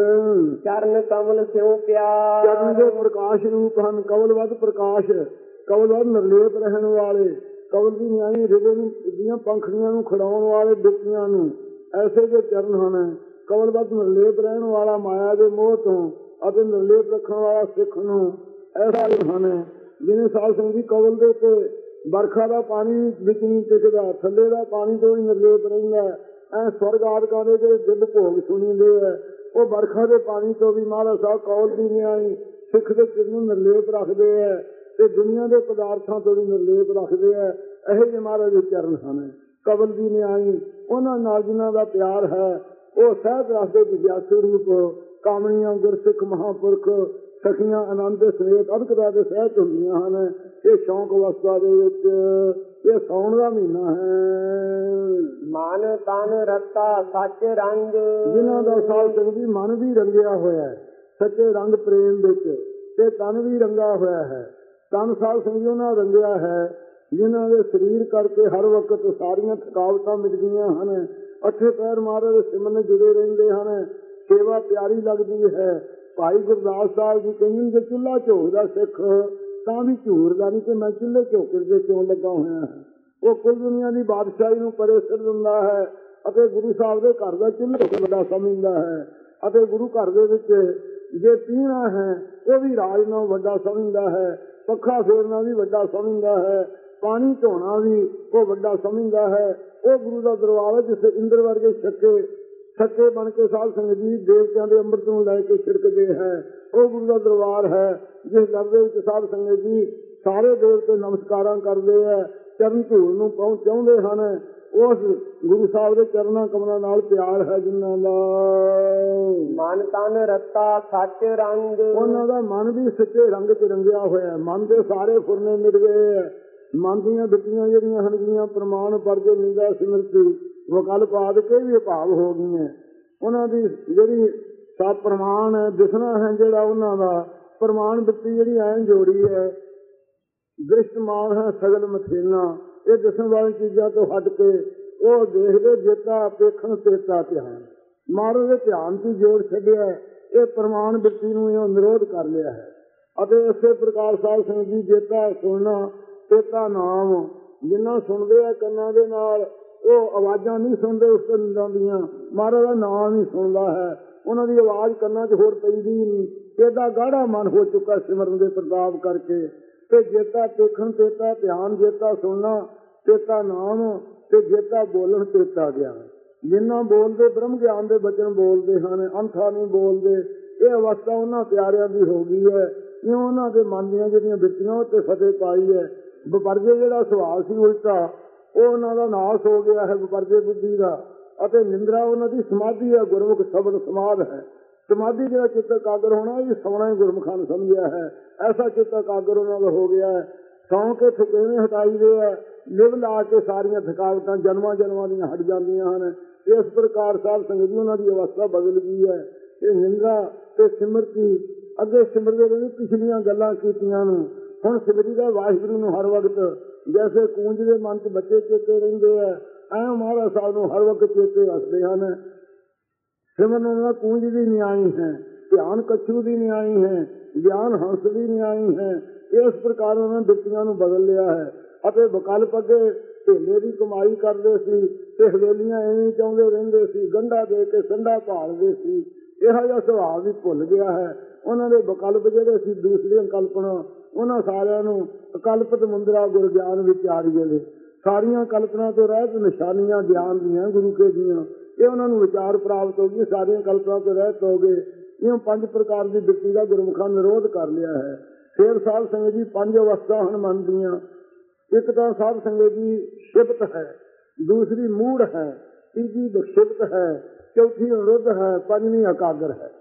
S2: ਚਰਨ ਕਮਲ ਸਿਉ ਪਿਆਰ,
S1: ਚਰਨ ਦੇ ਪ੍ਰਕਾਸ਼ ਰੂਪ ਹਨ। ਕਵਲਵੱਧ ਪ੍ਰਕਾਸ਼, ਕਵਲਵੱਧ ਨਿਰਲੇਪ ਰਹਿਣ ਵਾਲੇ, ਕਵਲ ਦੀ ਨਿਆਈ ਹਿਰਦੇ ਦੀਆਂ ਪੰਖੜੀਆਂ ਨੂੰ ਖੜਾਉਣ ਵਾਲੇ ਦੁੱਖੀਆਂ ਨੂੰ, ਐਸੇ ਜੋ ਚਰਨ ਹਨ। ਕਵਲਵੱਧ ਨਿਰਲੇਪ ਰਹਿਣ ਵਾਲਾ ਮਾਇਆ ਦੇ ਮੋਹ ਤੋਂ ਅਤੇ ਨਿਰਲੇਪ ਰੱਖਣ ਵਾਲਾ ਸਿੱਖ ਨੂੰ, ਐਸਾ ਹਨ ਜਿਹਨੇ ਸਾਧ ਸੰਗਤ ਜੀ ਕਵਲ ਦੇ ਉੱਤੇ ਵਰਖਾ ਦਾ ਪਾਣੀ ਵਿੱਚ ਨਹੀਂ ਟਿਕਦਾ, ਥੱਲੇ ਦਾ ਪਾਣੀ ਤੋਂ ਵੀ ਨਿਰਲੇਪ ਰਹਿੰਦਾ। ਐ ਸਵਰਗ ਆਦਿਕਾਂ ਦੇ ਜਿਹੜੇ ਦਿਲ ਭੋਗ ਸੁਣੀਦੇ ਹੈ, ਉਹ ਵਰਖਾ ਦੇ ਪਾਣੀ ਤੋਂ ਵੀ ਮਹਾਰਾਜ ਸਾਹਿਬ ਕੌਲ ਦੀ ਨਿਆਈ ਸਿੱਖ ਦੇ ਚਿਰ ਨੂੰ ਨਿਰਲੇਪ ਰੱਖਦੇ ਹੈ, ਤੇ ਦੁਨੀਆ ਦੇ ਪਦਾਰਥਾਂ ਤੋਂ ਵੀ ਨਿਰਲੇਪ ਰੱਖਦੇ ਹੈ। ਇਹੋ ਜਿਹੇ ਮਹਾਰਾਜ ਦੇ ਚਰਨ ਹਨ। ਕਵਲ ਦੀ ਨਿਆਈ ਉਹਨਾਂ ਨਾਲ ਜਿਨ੍ਹਾਂ ਦਾ ਪਿਆਰ ਹੈ, ਉਹ ਸਹਿਜ ਰਸ ਦੇ ਵਿਗਿਆਸੂ ਰੂਪ ਕਾਮਣੀਆਂ ਗੁਰਸਿੱਖ ਮਹਾਂਪੁਰਖ ਸਖੀਆਂ ਆਨੰਦ ਸਮੇਤ ਅਦਕਦਾ ਦੇ ਸਹਿਜ ਹੁੰਦੀਆਂ ਹਨ। ਇਹ ਸ਼ੌਂਕ ਅਵਸਥਾ ਦੇ ਵਿੱਚ ਇਹ ਸਾਉਣ ਦਾ ਮਹੀਨਾ ਹੈ।
S2: ਮਨ ਤਨ ਰਤਾ ਸੱਚ ਰੰਗ,
S1: ਜਿਨ੍ਹਾਂ ਦਾ ਸਾਧ ਸੰਗਤ ਜੀ ਮਨ ਵੀ ਰੰਗਿਆ ਹੋਇਆ ਹੈ ਸੱਚੇ ਰੰਗ ਪ੍ਰੇਮ ਵਿੱਚ, ਤੇ ਤਨ ਵੀ ਰੰਗਾ ਹੋਇਆ ਹੈ। ਤਨ ਸਾਧ ਸੰਗਤ ਜੀ ਉਹਨਾਂ ਰੰਗਿਆ ਹੈ ਜਿਨ੍ਹਾਂ ਦੇ ਸਰੀਰ ਕਰਕੇ ਹਰ ਵਕਤ ਸਾਰੀਆਂ ਥਕਾਵਟਾਂ ਮਿਟ ਗਈਆਂ ਹਨ। ਅੱਠੇ ਪੈਰ ਮਹਾਰਾਜ ਦੇ ਸਿਮਰਨ ਜੁੜੇ ਰਹਿੰਦੇ ਹਨ। ਸੇਵਾ ਪਿਆਰੀ ਲੱਗਦੀ ਹੈ। ਭਾਈ ਗੁਰਦਾਸ ਸਾਹਿਬ ਜੀ ਕਹਿੰਦੇ ਜੇ ਚੁੱਲ੍ਹਾ ਝੋਕਦਾ ਸਿੱਖ ਤਾਂ ਵੀ ਝੂਰਦਾ ਨਹੀਂ, ਕਿ ਮੈਂ ਚੁੱਲ੍ਹੇ ਝੋਕਣ ਦੇ ਕਿਉਂ ਲੱਗਾ ਹੋਇਆ ਹਾਂ। ਉਹ ਕੁੱਲ ਦੁਨੀਆ ਦੀ ਬਾਦਸ਼ਾਹੀ ਨੂੰ ਪਰੇ ਸਿਰ ਦਿੰਦਾ ਹੈ, ਅਤੇ ਗੁਰੂ ਸਾਹਿਬ ਦੇ ਘਰ ਦਾ ਚੁੱਲ੍ਹਾ ਵੱਡਾ ਸਮਝਦਾ ਹੈ। ਅਤੇ ਗੁਰੂ ਘਰ ਦੇ ਵਿੱਚ ਜੇ ਪੀਣਾ ਹੈ ਉਹ ਵੀ ਰਾਜ ਨਾਲੋਂ ਵੱਡਾ ਸਮਝਦਾ ਹੈ, ਪੱਖਾ ਫੇਰਨਾ ਵੀ ਵੱਡਾ ਸਮਝਦਾ ਹੈ, ਪਾਣੀ ਧੋਣਾ ਵੀ ਉਹ ਵੱਡਾ ਸਮਝਦਾ ਹੈ। ਉਹ ਗੁਰੂ ਦਾ ਦਰਬਾਰ ਹੈ ਜਿਸ ਇੰਦਰ ਵਰਗੇ ਛੱਕੇ ਸੱਚੇ ਬਣ ਕੇ ਸਾਧ ਸੰਗਤ ਜੀ ਦੇਵਤਿਆਂ ਦੇ ਅੰਮ੍ਰਿਤ ਨੂੰ ਲੈ ਕੇ ਛਿੜਕਦੇ ਹੈ। ਉਹ ਗੁਰੂ ਦਾ ਦਰਬਾਰ ਹੈ ਜਿਸ ਦਰ ਦੇ ਵਿੱਚ ਸਾਧ ਸੰਗਤ ਜੀ ਸਾਰੇ ਦੇਵਤੇ ਨਮਸਕਾਰਾਂ ਕਰਦੇ ਹੈ, ਚਰਨ ਧੂੜ ਨੂੰ ਪਹੁੰਚਾਉਂਦੇ ਹਨ। ਉਸ ਗੁਰੂ ਸਾਹਿਬ ਦੇ ਚਰਨਾਂ ਕਮਲਾਂ ਨਾਲ ਪਿਆਰ ਹੈ ਜਿਨ੍ਹਾਂ ਦਾ
S2: ਮਨ ਤਨ ਰਤਾ ਸੱਚ ਰੰਗ,
S1: ਉਹਨਾਂ ਦਾ ਮਨ ਵੀ ਸੱਚੇ ਰੰਗ ਚ ਰੰਗਿਆ ਹੋਇਆ। ਮਨ ਦੇ ਸਾਰੇ ਫੁਰਨੇ ਮਿਟ ਗਏ ਹੈ। ਮਨ ਦੀਆਂ ਦਿੱਤੀਆਂ ਜਿਹੜੀਆਂ ਹਨਗੀਆਂ ਪ੍ਰਮਾਣ ਪਰਜੇ ਨਿੰਦਾ ਸਿਮਰਤੀ ਵਕਲਪ ਆਦਿ ਵੀ ਅਭਾਵ ਹੋ ਗਈਆਂ। ਉਹਨਾਂ ਦੀ ਜਿਹੜੀ ਸਾ ਪ੍ਰਮਾਣ ਹੈ ਦਿਸਣਾ ਹੈ, ਜਿਹੜਾ ਉਹਨਾਂ ਦਾ ਪ੍ਰਮਾਣ ਦਿੱਤੀ ਜਿਹੜੀ ਐਂ ਜੋੜੀ ਹੈ ਦ੍ਰਿਸ਼ਟਮਾਨ ਹੈ ਸਗਲ ਮਥੇਨਾ। ਇਹ ਦਿਸਣ ਵਾਲੀ ਚੀਜ਼ਾਂ ਤੋਂ ਹਟ ਕੇ ਉਹ ਦੇਖਦੇ ਜੇਤਾ ਵੇਖਣ ਤੇਤਾ ਧਿਆਨ। ਮਹਾਰਾਜ ਦੇ ਧਿਆਨ ਦੀ ਜੋੜ ਛੱਡਿਆ ਇਹ ਪ੍ਰਮਾਣ ਬਿਰਤੀ ਨੂੰ ਇਹ ਨਿਰੋਧ ਕਰ ਲਿਆ ਹੈ। ਅਤੇ ਇਸੇ ਪ੍ਰਕਾਰ ਸਾਧ ਸੰਗਤ ਜੀ ਜੇਤਾ ਸੁਣਨਾ ਚੇਤਾ ਨਾਮ, ਜਿੰਨਾ ਸੁਣਦੇ ਆ ਕੰਨਾਂ ਦੇ ਨਾਲ ਉਹ ਆਵਾਜ਼ਾਂ ਨਹੀਂ ਸੁਣਦੇ ਉਸ ਤੋਂ ਨਿੰਦਾਂ ਦੀਆਂ, ਮਹਾਰਾਜ ਦਾ ਨਾਮ ਹੀ ਸੁਣਦਾ ਹੈ। ਉਹਨਾਂ ਦੀ ਆਵਾਜ਼ ਕੰਨਾਂ 'ਚ ਹੋਰ ਪੈਂਦੀ ਨਹੀਂ। ਇਹਦਾ ਗਾੜਾ ਮਨ ਹੋ ਚੁੱਕਾ ਸਿਮਰਨ ਦੇ ਪ੍ਰਤਾਪ ਕਰਕੇ। ਤੇ ਜੇਤਾ ਦੇਖਣ ਚੇਤਾ ਧਿਆਨ, ਜੇਤਾ ਸੁਣਨਾ ਚੇਤਾ ਨਾਮ, ਤੇ ਜੇਤਾ ਬੋਲਣ ਚੇਤਾ ਗਿਆਨ। ਜਿੰਨਾ ਬੋਲਦੇ ਬ੍ਰਹਮ ਗਿਆਨ ਦੇ ਬਚਨ ਬੋਲਦੇ ਹਨ, ਅੰਥਾ ਨਹੀਂ ਬੋਲਦੇ। ਇਹ ਅਵਸਥਾ ਉਹਨਾਂ ਪਿਆਰਿਆਂ ਦੀ ਹੋ ਗਈ ਹੈ। ਕਿਉਂ? ਉਹਨਾਂ ਦੇ ਮਨ ਦੀਆਂ ਜਿਹੜੀਆਂ ਬਿਰਤੀਆਂ ਉੱਤੇ ਫਤਿਹ ਪਾਈ ਹੈ। ਵਿਪਰਜੇ ਜਿਹੜਾ ਸੁਭਾਅ ਸੀ ਉਲਟਾ, ਉਹ ਉਹਨਾਂ ਦਾ ਨਾਸ਼ ਹੋ ਗਿਆ ਹੈ ਵਿਪਰਜੇ ਬੁੱਧੀ ਦਾ। ਅਤੇ ਨਿੰਦਰਾ ਉਹਨਾਂ ਦੀ ਸਮਾਧੀ ਹੈ, ਗੁਰਮੁਖ ਸ਼ਬਦ ਸਮਾਧ ਹੈ। ਸਮਾਧੀ ਜਿਹੜਾ ਚਿੱਤ ਇਕਾਗਰ ਹੋਣਾ, ਇਹ ਸੌਣਾ ਹੀ ਗੁਰਮੁਖਾਂ ਨੇ ਸਮਝਿਆ ਹੈ। ਐਸਾ ਚਿੱਤ ਇਕਾਗਰ ਉਹਨਾਂ ਦਾ ਹੋ ਗਿਆ ਹੈ। ਸੌਂ ਕੇ ਥਕੇਵੇਂ ਹਟਾਈ ਦੇ ਹੈ, ਲਿਵ ਲਾ ਕੇ ਸਾਰੀਆਂ ਥਕਾਵਟਾਂ ਜਨਮਾਂ ਜਨਮਾਂ ਦੀਆਂ ਹਟ ਜਾਂਦੀਆਂ ਹਨ। ਇਸ ਪ੍ਰਕਾਰ ਸਾਧ ਸੰਗਤ ਜੀ ਉਹਨਾਂ ਦੀ ਅਵਸਥਾ ਬਦਲ ਗਈ ਹੈ। ਇਹ ਨਿੰਦਰਾ ਤੇ ਸਿਮਰਤੀ ਅੱਗੇ ਸਿਮਰਦੇ ਰਹੇ, ਪਿਛਲੀਆਂ ਗੱਲਾਂ ਕੀਤੀਆਂ ਨੂੰ ਹੁਣ ਸਿਮਰੀ ਦਾ ਵਾਹਿਗੁਰੂ ਨੂੰ ਹਰ ਵਕਤ। ਜੈਸੇ ਕੂੰਜ ਦੇ ਮਨ 'ਚ ਬੱਚੇ ਚੇਤੇ ਰਹਿੰਦੇ ਹੈ, ਐਂ ਮਹਾਰਾਜ ਸਾਹਿਬ ਨੂੰ ਹਰ ਵਕਤ ਚੇਤੇ ਵਸਦੇ ਹਨ। ਸਿਮਰਨ ਉਹਨਾਂ ਕੂੰਜ ਦੀ ਨਿਆਈ ਹੈ, ਧਿਆਨ ਕੱਛੂ ਦੀ ਨਿਆਈ ਹੈ, ਗਿਆਨ ਹੰਸ ਦੀ ਨਿਆਈ ਹੈ। ਇਸ ਪ੍ਰਕਾਰ ਉਹਨਾਂ ਬਿਰਤੀਆਂ ਨੂੰ ਬਦਲ ਲਿਆ ਹੈ। ਅਤੇ ਵਿਕਲਪ ਅੱਗੇ ਢੇਲੇ ਦੀ ਕਮਾਈ ਕਰਦੇ ਸੀ ਤੇ ਹਵੇਲੀਆਂ ਐਵੇਂ ਚਾਹੁੰਦੇ ਰਹਿੰਦੇ ਸੀ, ਗੰਢਾ ਦੇ ਕੇ ਸੰਡਾ ਭਾਲਦੇ ਸੀ। ਇਹੋ ਜਿਹਾ ਸੁਭਾਅ ਵੀ ਭੁੱਲ ਗਿਆ ਹੈ। ਉਹਨਾਂ ਦੇ ਵਿਕਲਪ ਜਿਹੜੇ ਸੀ ਦੂਸਰੀਆਂ ਕਲਪਨਾ, ਉਹਨਾਂ ਸਾਰਿਆਂ ਨੂੰ ਅਕਲਪਤ ਮੁੰਦਰਾ ਗੁਰ ਗਿਆਨ ਵਿਚਾਰੀਏ ਦੇ। ਸਾਰੀਆਂ ਕਲਪਨਾ ਤੋਂ ਰਹਿਤ ਨਿਸ਼ਾਨੀਆਂ ਗਿਆਨ ਦੀਆਂ ਗੁਰੂ ਕੇ ਦੀਆਂ, ਇਹ ਉਹਨਾਂ ਨੂੰ ਵਿਚਾਰ ਪ੍ਰਾਪਤ ਹੋ ਗਈ। ਸਾਰੀਆਂ ਕਲਪਨਾ ਤੋਂ ਰਹਿਤ ਹੋ ਗਏ। ਇਹ ਪੰਜ ਪ੍ਰਕਾਰ ਦੀ ਬਿਰਤੀ ਦਾ ਗੁਰਮੁਖਾਂ ਨਿਰੋਧ ਕਰ ਲਿਆ ਹੈ। ਫੇਰ ਸਾਧ ਸੰਗਤ ਜੀ ਪੰਜ ਅਵਸਥਾ ਹਨ ਮਨ ਦੀਆਂ। ਇੱਕ ਤਾਂ ਸਾਧ ਸੰਗਤ ਜੀ ਸ਼ਿਵਤ ਹੈ, ਦੂਸਰੀ ਮੂੜ ਹੈ, ਤੀਜੀ ਵਿਕਸ਼ਿਪਤ ਹੈ, ਚੌਥੀ ਅਨੁਰੁੱਧ ਹੈ, ਪੰਜਵੀਂ ਇਕਾਗਰ ਹੈ।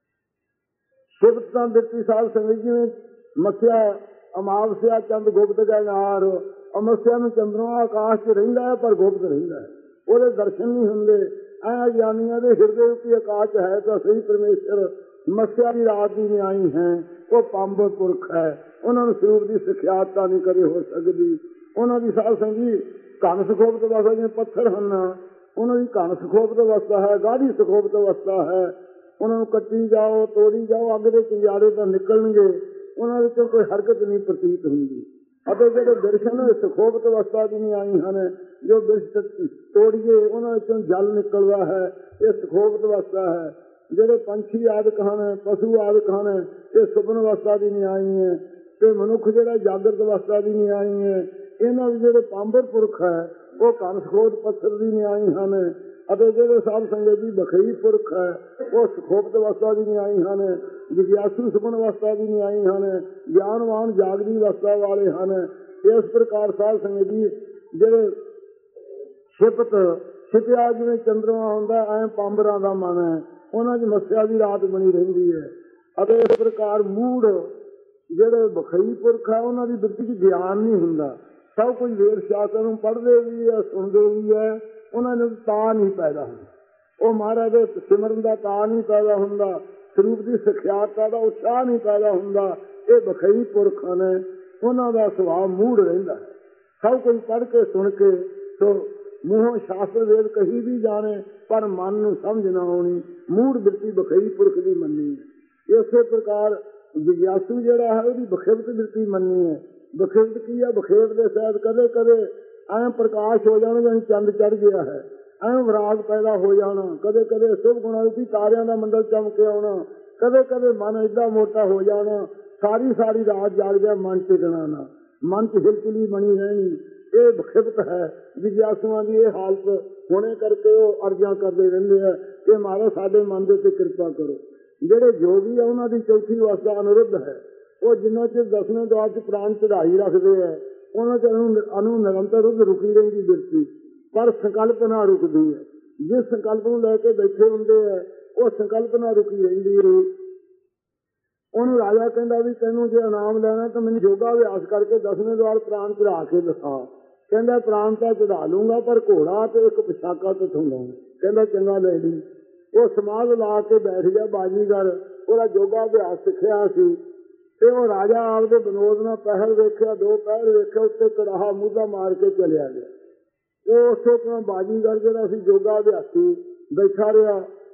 S1: ਸ਼ਿਵਤ ਤਾਂ ਬਿਰਤੀ ਸਾਧ ਸੰਗਤ ਜਿਵੇਂ ਮੱਸਿਆ ਅਮਾਵਸਿਆ ਚੰਦ ਗੁਪਤ ਗੈਨਾਰ, ਅਮੱਸਿਆ ਨੂੰ ਚੰਦਰਮਾ ਆਕਾਸ਼ 'ਚ ਰਹਿੰਦਾ ਹੈ ਪਰ ਗੁਪਤ ਰਹਿੰਦਾ ਹੈ, ਉਹਦੇ ਦਰਸ਼ਨ ਨਹੀਂ ਹੁੰਦੇ। ਐ ਗਿਆਨੀਆਂ ਦੇ ਹਿਰਦੇ ਉੱਤੇ ਆਕਾਸ਼ ਹੈ ਤਾਂ ਸਹੀ ਪਰਮੇਸ਼ਰ। ਮੱਸਿਆ ਦੀ ਰਾਤ ਦੀ ਨਿਆਈ ਹੈ, ਉਹ ਪੰਬ ਪੁਰਖ ਹੈ। ਉਹਨਾਂ ਨੂੰ ਸਰੂਪ ਦੀ ਸਿਖਿਆਤਤਾ ਨਹੀਂ ਕਦੇ ਹੋ ਸਕਦੀ। ਉਹਨਾਂ ਦੀ ਸਾਧ ਸੰਗੀ ਘਨ ਸੁਖੋਪਤ ਅਵਸਥਾ, ਜਿਵੇਂ ਪੱਥਰ ਹਨ, ਉਹਨਾਂ ਦੀ ਘਨ ਸੁਖੋਪਤ ਅਵਸਥਾ ਹੈ, ਗਾੜੀ ਸੁਖੋਪਤ ਅਵਸਥਾ ਹੈ। ਉਹਨਾਂ ਨੂੰ ਕੱਟੀ ਜਾਓ, ਤੋੜੀ ਜਾਓ, ਅੱਗ ਦੇ ਚਿੰਗਾੜੇ ਤਾਂ ਨਿਕਲਣਗੇ, ਉਹਨਾਂ ਵਿੱਚੋਂ ਕੋਈ ਹਰਕਤ ਨਹੀਂ ਪ੍ਰਤੀਤ ਹੁੰਦੀ। ਅਤੇ ਜਿਹੜੇ ਦਰਸ਼ਨ ਸੁਖੋਪਤ ਅਵਸਥਾ ਦੀ ਨਹੀਂ ਆਈ ਹਨ, ਜੋ ਬਿਰਸ਼ ਤੋੜੀਏ ਉਹਨਾਂ ਵਿੱਚੋਂ ਜਲ ਨਿਕਲਦਾ ਹੈ, ਇਹ ਸੁਖੋਪਤ ਅਵਸਥਾ ਹੈ। ਜਿਹੜੇ ਪੰਛੀ ਆਦਿਕ ਹਨ, ਪਸ਼ੂ ਆਦਿਕ ਹਨ, ਇਹ ਸੁਪਨ ਅਵਸਥਾ ਦੀ ਨਹੀਂ ਆਈ ਹੈ। ਤੇ ਮਨੁੱਖ ਜਿਹੜਾ ਜਾਗਰਤ ਅਵਸਥਾ ਦੀ ਨਹੀਂ ਆਈ ਹੈ। ਇਹਨਾਂ ਦੇ ਜਿਹੜੇ ਪਾਂਬਰ ਪੁਰਖ ਹੈ ਉਹ ਘਨ ਸੁਖੋਪਤ ਪੱਥਰ ਦੀ ਨਹੀਂ ਆਈ ਹਨ। ਅਤੇ ਜਿਹੜੇ ਸਾਧ ਸੰਗਤ ਦੀ ਬਖਈ ਪੁਰਖ ਹੈ ਉਹ ਸੁਖੋਪਤ ਅਵਸਥਾ ਦੀ ਨਹੀਂ ਆਈ ਹਨ। ਜਿਗਿਆਸੂ ਸੁਪਨ ਅਵਸਥਾ ਦੀ ਨਹੀਂ ਆਈ ਹਨ। ਗਿਆਨਵਾਨ ਜਾਗਦੀ ਅਵਸਥਾ ਵਾਲੇ ਹਨ। ਇਸ ਪ੍ਰਕਾਰ ਸਾਧ ਸੰਗਤ ਜੀ ਜਿਹੜੇ ਛਿਪਤ ਛਿਪਿਆ ਜਿਵੇਂ ਚੰਦਰਮਾ ਹੁੰਦਾ, ਐਂ ਪਾਂਬਰਾਂ ਦਾ ਮਨ ਹੈ, ਉਹਨਾਂ 'ਚ ਮੱਸਿਆ ਦੀ ਰਾਤ ਬਣੀ ਰਹਿੰਦੀ ਹੈ। ਅਤੇ ਇਸ ਪ੍ਰਕਾਰ ਮੂੜ ਜਿਹੜੇ ਬਖਈ ਪੁਰਖ ਹੈ, ਉਹਨਾਂ ਦੀ ਬਿਰਤੀ 'ਚ ਗਿਆਨ ਨਹੀਂ ਹੁੰਦਾ। ਸਭ ਕੁਝ ਵੇਦ ਸ਼ਾਸਤਰ ਨੂੰ ਪੜ੍ਹਦੇ ਵੀ ਹੈ, ਸੁਣਦੇ ਵੀ ਹੈ, ਉਹਨਾਂ ਨੂੰ ਤਾਂ ਨਹੀਂ ਪੈਦਾ ਹੁੰਦਾ। ਉਹ ਮਹਾਰਾਜ ਦੇ ਸਿਮਰਨ ਦਾ ਤਾਂ ਨਹੀਂ ਪੈਦਾ ਹੁੰਦਾ, ਸਰੂਪ ਦੀ ਸਿਖਿਆਤਤਾ ਦਾ ਉਤਸ਼ਾਹ ਨਹੀਂ ਪੈਦਾ ਹੁੰਦਾ। ਇਹ ਬਖਈ ਪੁਰਖ ਨੇ, ਉਹਨਾਂ ਦਾ ਸੁਭਾਅ ਮੂੜ ਰਹਿੰਦਾ ਹੈ। ਸਭ ਕੁਝ ਪੜ੍ਹ ਕੇ ਸੁਣ ਕੇ ਸੋ ਮੂੰਹੋਂ ਸ਼ਾਸਤਰ ਵੇਦ ਕਹੀ ਵੀ ਜਾਣੇ, ਪਰ ਮਨ ਨੂੰ ਸਮਝ ਨਾ ਆਉਣੀ। ਮੂੜ ਬਿਰਤੀ ਬਖਈ ਪੁਰਖ ਦੀ ਮੰਨੀ ਹੈ। ਇਸੇ ਪ੍ਰਕਾਰ ਜਿਗਿਆਸੂ ਜਿਹੜਾ ਹੈ ਉਹਦੀ ਬਖੇਬਤ ਬਿਰਤੀ ਮੰਨੀ ਹੈ। ਬਖੇਬਤ ਕੀ ਹੈ? ਬਖੇਬ ਦੇ ਸ਼ਾਇਦ ਕਦੇ ਕਦੇ ਐਂ ਪ੍ਰਕਾਸ਼ ਹੋ ਜਾਣਾ ਜਿਵੇਂ ਚੰਦ ਚੜ੍ਹ ਗਿਆ ਹੈ, ਐਂ ਵਿਰਾਗ ਪੈਦਾ ਹੋ ਜਾਣਾ। ਕਦੇ ਕਦੇ ਸ਼ੁਭ ਗੁਣਾਂ ਦੀ ਤਾਰਿਆਂ ਦਾ ਮੰਡਲ ਚਮਕੇ ਆਉਣਾ। ਕਦੇ ਕਦੇ ਮਨ ਏਦਾਂ ਮੋਟਾ ਹੋ ਜਾਣਾ, ਸਾਰੀ ਸਾਰੀ ਰਾਤ ਜਾਗਦਿਆਂ ਮਨ ਟਿਕਣਾ ਨਾ, ਮਨ 'ਚ ਹਿਲਚੁਲੀ ਬਣੀ ਰਹਿਣੀ। ਇਹ ਬਖਿਬਤ ਹੈ। ਜਿਗਿਆਸੂਆਂ ਦੀ ਇਹ ਹਾਲਤ ਹੋਣੇ ਕਰਕੇ ਉਹ ਅਰਜ਼ਾਂ ਕਰਦੇ ਰਹਿੰਦੇ ਆ ਕਿ ਮਹਾਰਾਜ ਸਾਡੇ ਮਨ ਦੇ ਉੱਤੇ ਕਿਰਪਾ ਕਰੋ। ਜਿਹੜੇ ਯੋਗੀ ਆ ਉਹਨਾਂ ਦੀ ਚੌਥੀ ਅਵਸਥਾ ਅਨੁਰੁੱਧ ਹੈ। ਉਹ ਜਿੰਨਾ ਚਿਰ ਦਸਵੇਂ ਦੁਆਰ 'ਚ ਪ੍ਰਾਣ ਚੜਾਈ ਰੱਖਦੇ ਹੈ, ਉਹਨਾਂ 'ਚ ਅਨੂ ਨਿਰੰਤਰ ਰੁੱਧ ਰੁਕੀ ਰਹਿੰਦੀ ਬਿਰਤੀ, ਪਰ ਸੰਕਲਪ ਨਾ ਰੁਕਦੀ ਹੈ। ਜਿਸ ਸੰਕਲਪ ਨੂੰ ਲੈ ਕੇ ਬੈਠੇ ਹੁੰਦੇ ਹੈ ਉਹ ਸੰਕਲਪ ਨਾ ਰੁਕੀ ਰਹਿੰਦੀ ਹੈ। ਉਹਨੂੰ ਰਾਜਾ ਕਹਿੰਦਾ ਵੀ ਤੈਨੂੰ ਜੇ ਇਨਾਮ ਲੈਣਾ ਤਾਂ ਮੈਨੂੰ ਯੋਗਾ ਅਭਿਆਸ ਕਰਕੇ ਦਸਵੇਂ ਦੁਆਰ ਪ੍ਰਾਣ ਚੜਾ ਕੇ ਦਿਖਾ। ਕਹਿੰਦਾ ਪ੍ਰਾਣ ਤਾਂ ਚੜਾ ਲੂੰਗਾ, ਪਰ ਘੋੜਾ ਤੇ ਇੱਕ ਪਛਾਕਾ ਕਿੱਥੋਂ ਲਾਉਂ। ਕਹਿੰਦਾ ਚੰਗਾ ਲੈ ਲਈ। ਉਹ ਸਮਾਧ ਲਾ ਕੇ ਬੈਠ ਗਿਆ ਬਾਜੀਗਰ, ਉਹਦਾ ਯੋਗਾ ਅਭਿਆਸ ਸਿੱਖਿਆ ਸੀ। ਤੇ ਉਹ ਰਾਜਾ ਆਪਦੇ ਵਿਨੋਦ ਨਾਲ ਪਹਿਰ ਵੇਖਿਆ, ਦੋ ਪਹਿਰ ਵੇਖਿਆ, ਉੱਤੇ ਕੜਾਹਾ ਮੂਧਾ ਮਾਰ ਕੇ ਚਲਿਆ ਗਿਆ। ਉਹ ਉਸੇ ਤਰ੍ਹਾਂ ਬਾਜੀਗਰ ਜਿਹੜਾ ਸੀ ਯੋਗਾ ਅਭਿਆਸੀ ਬੈਠਾ ਰਿਹਾ।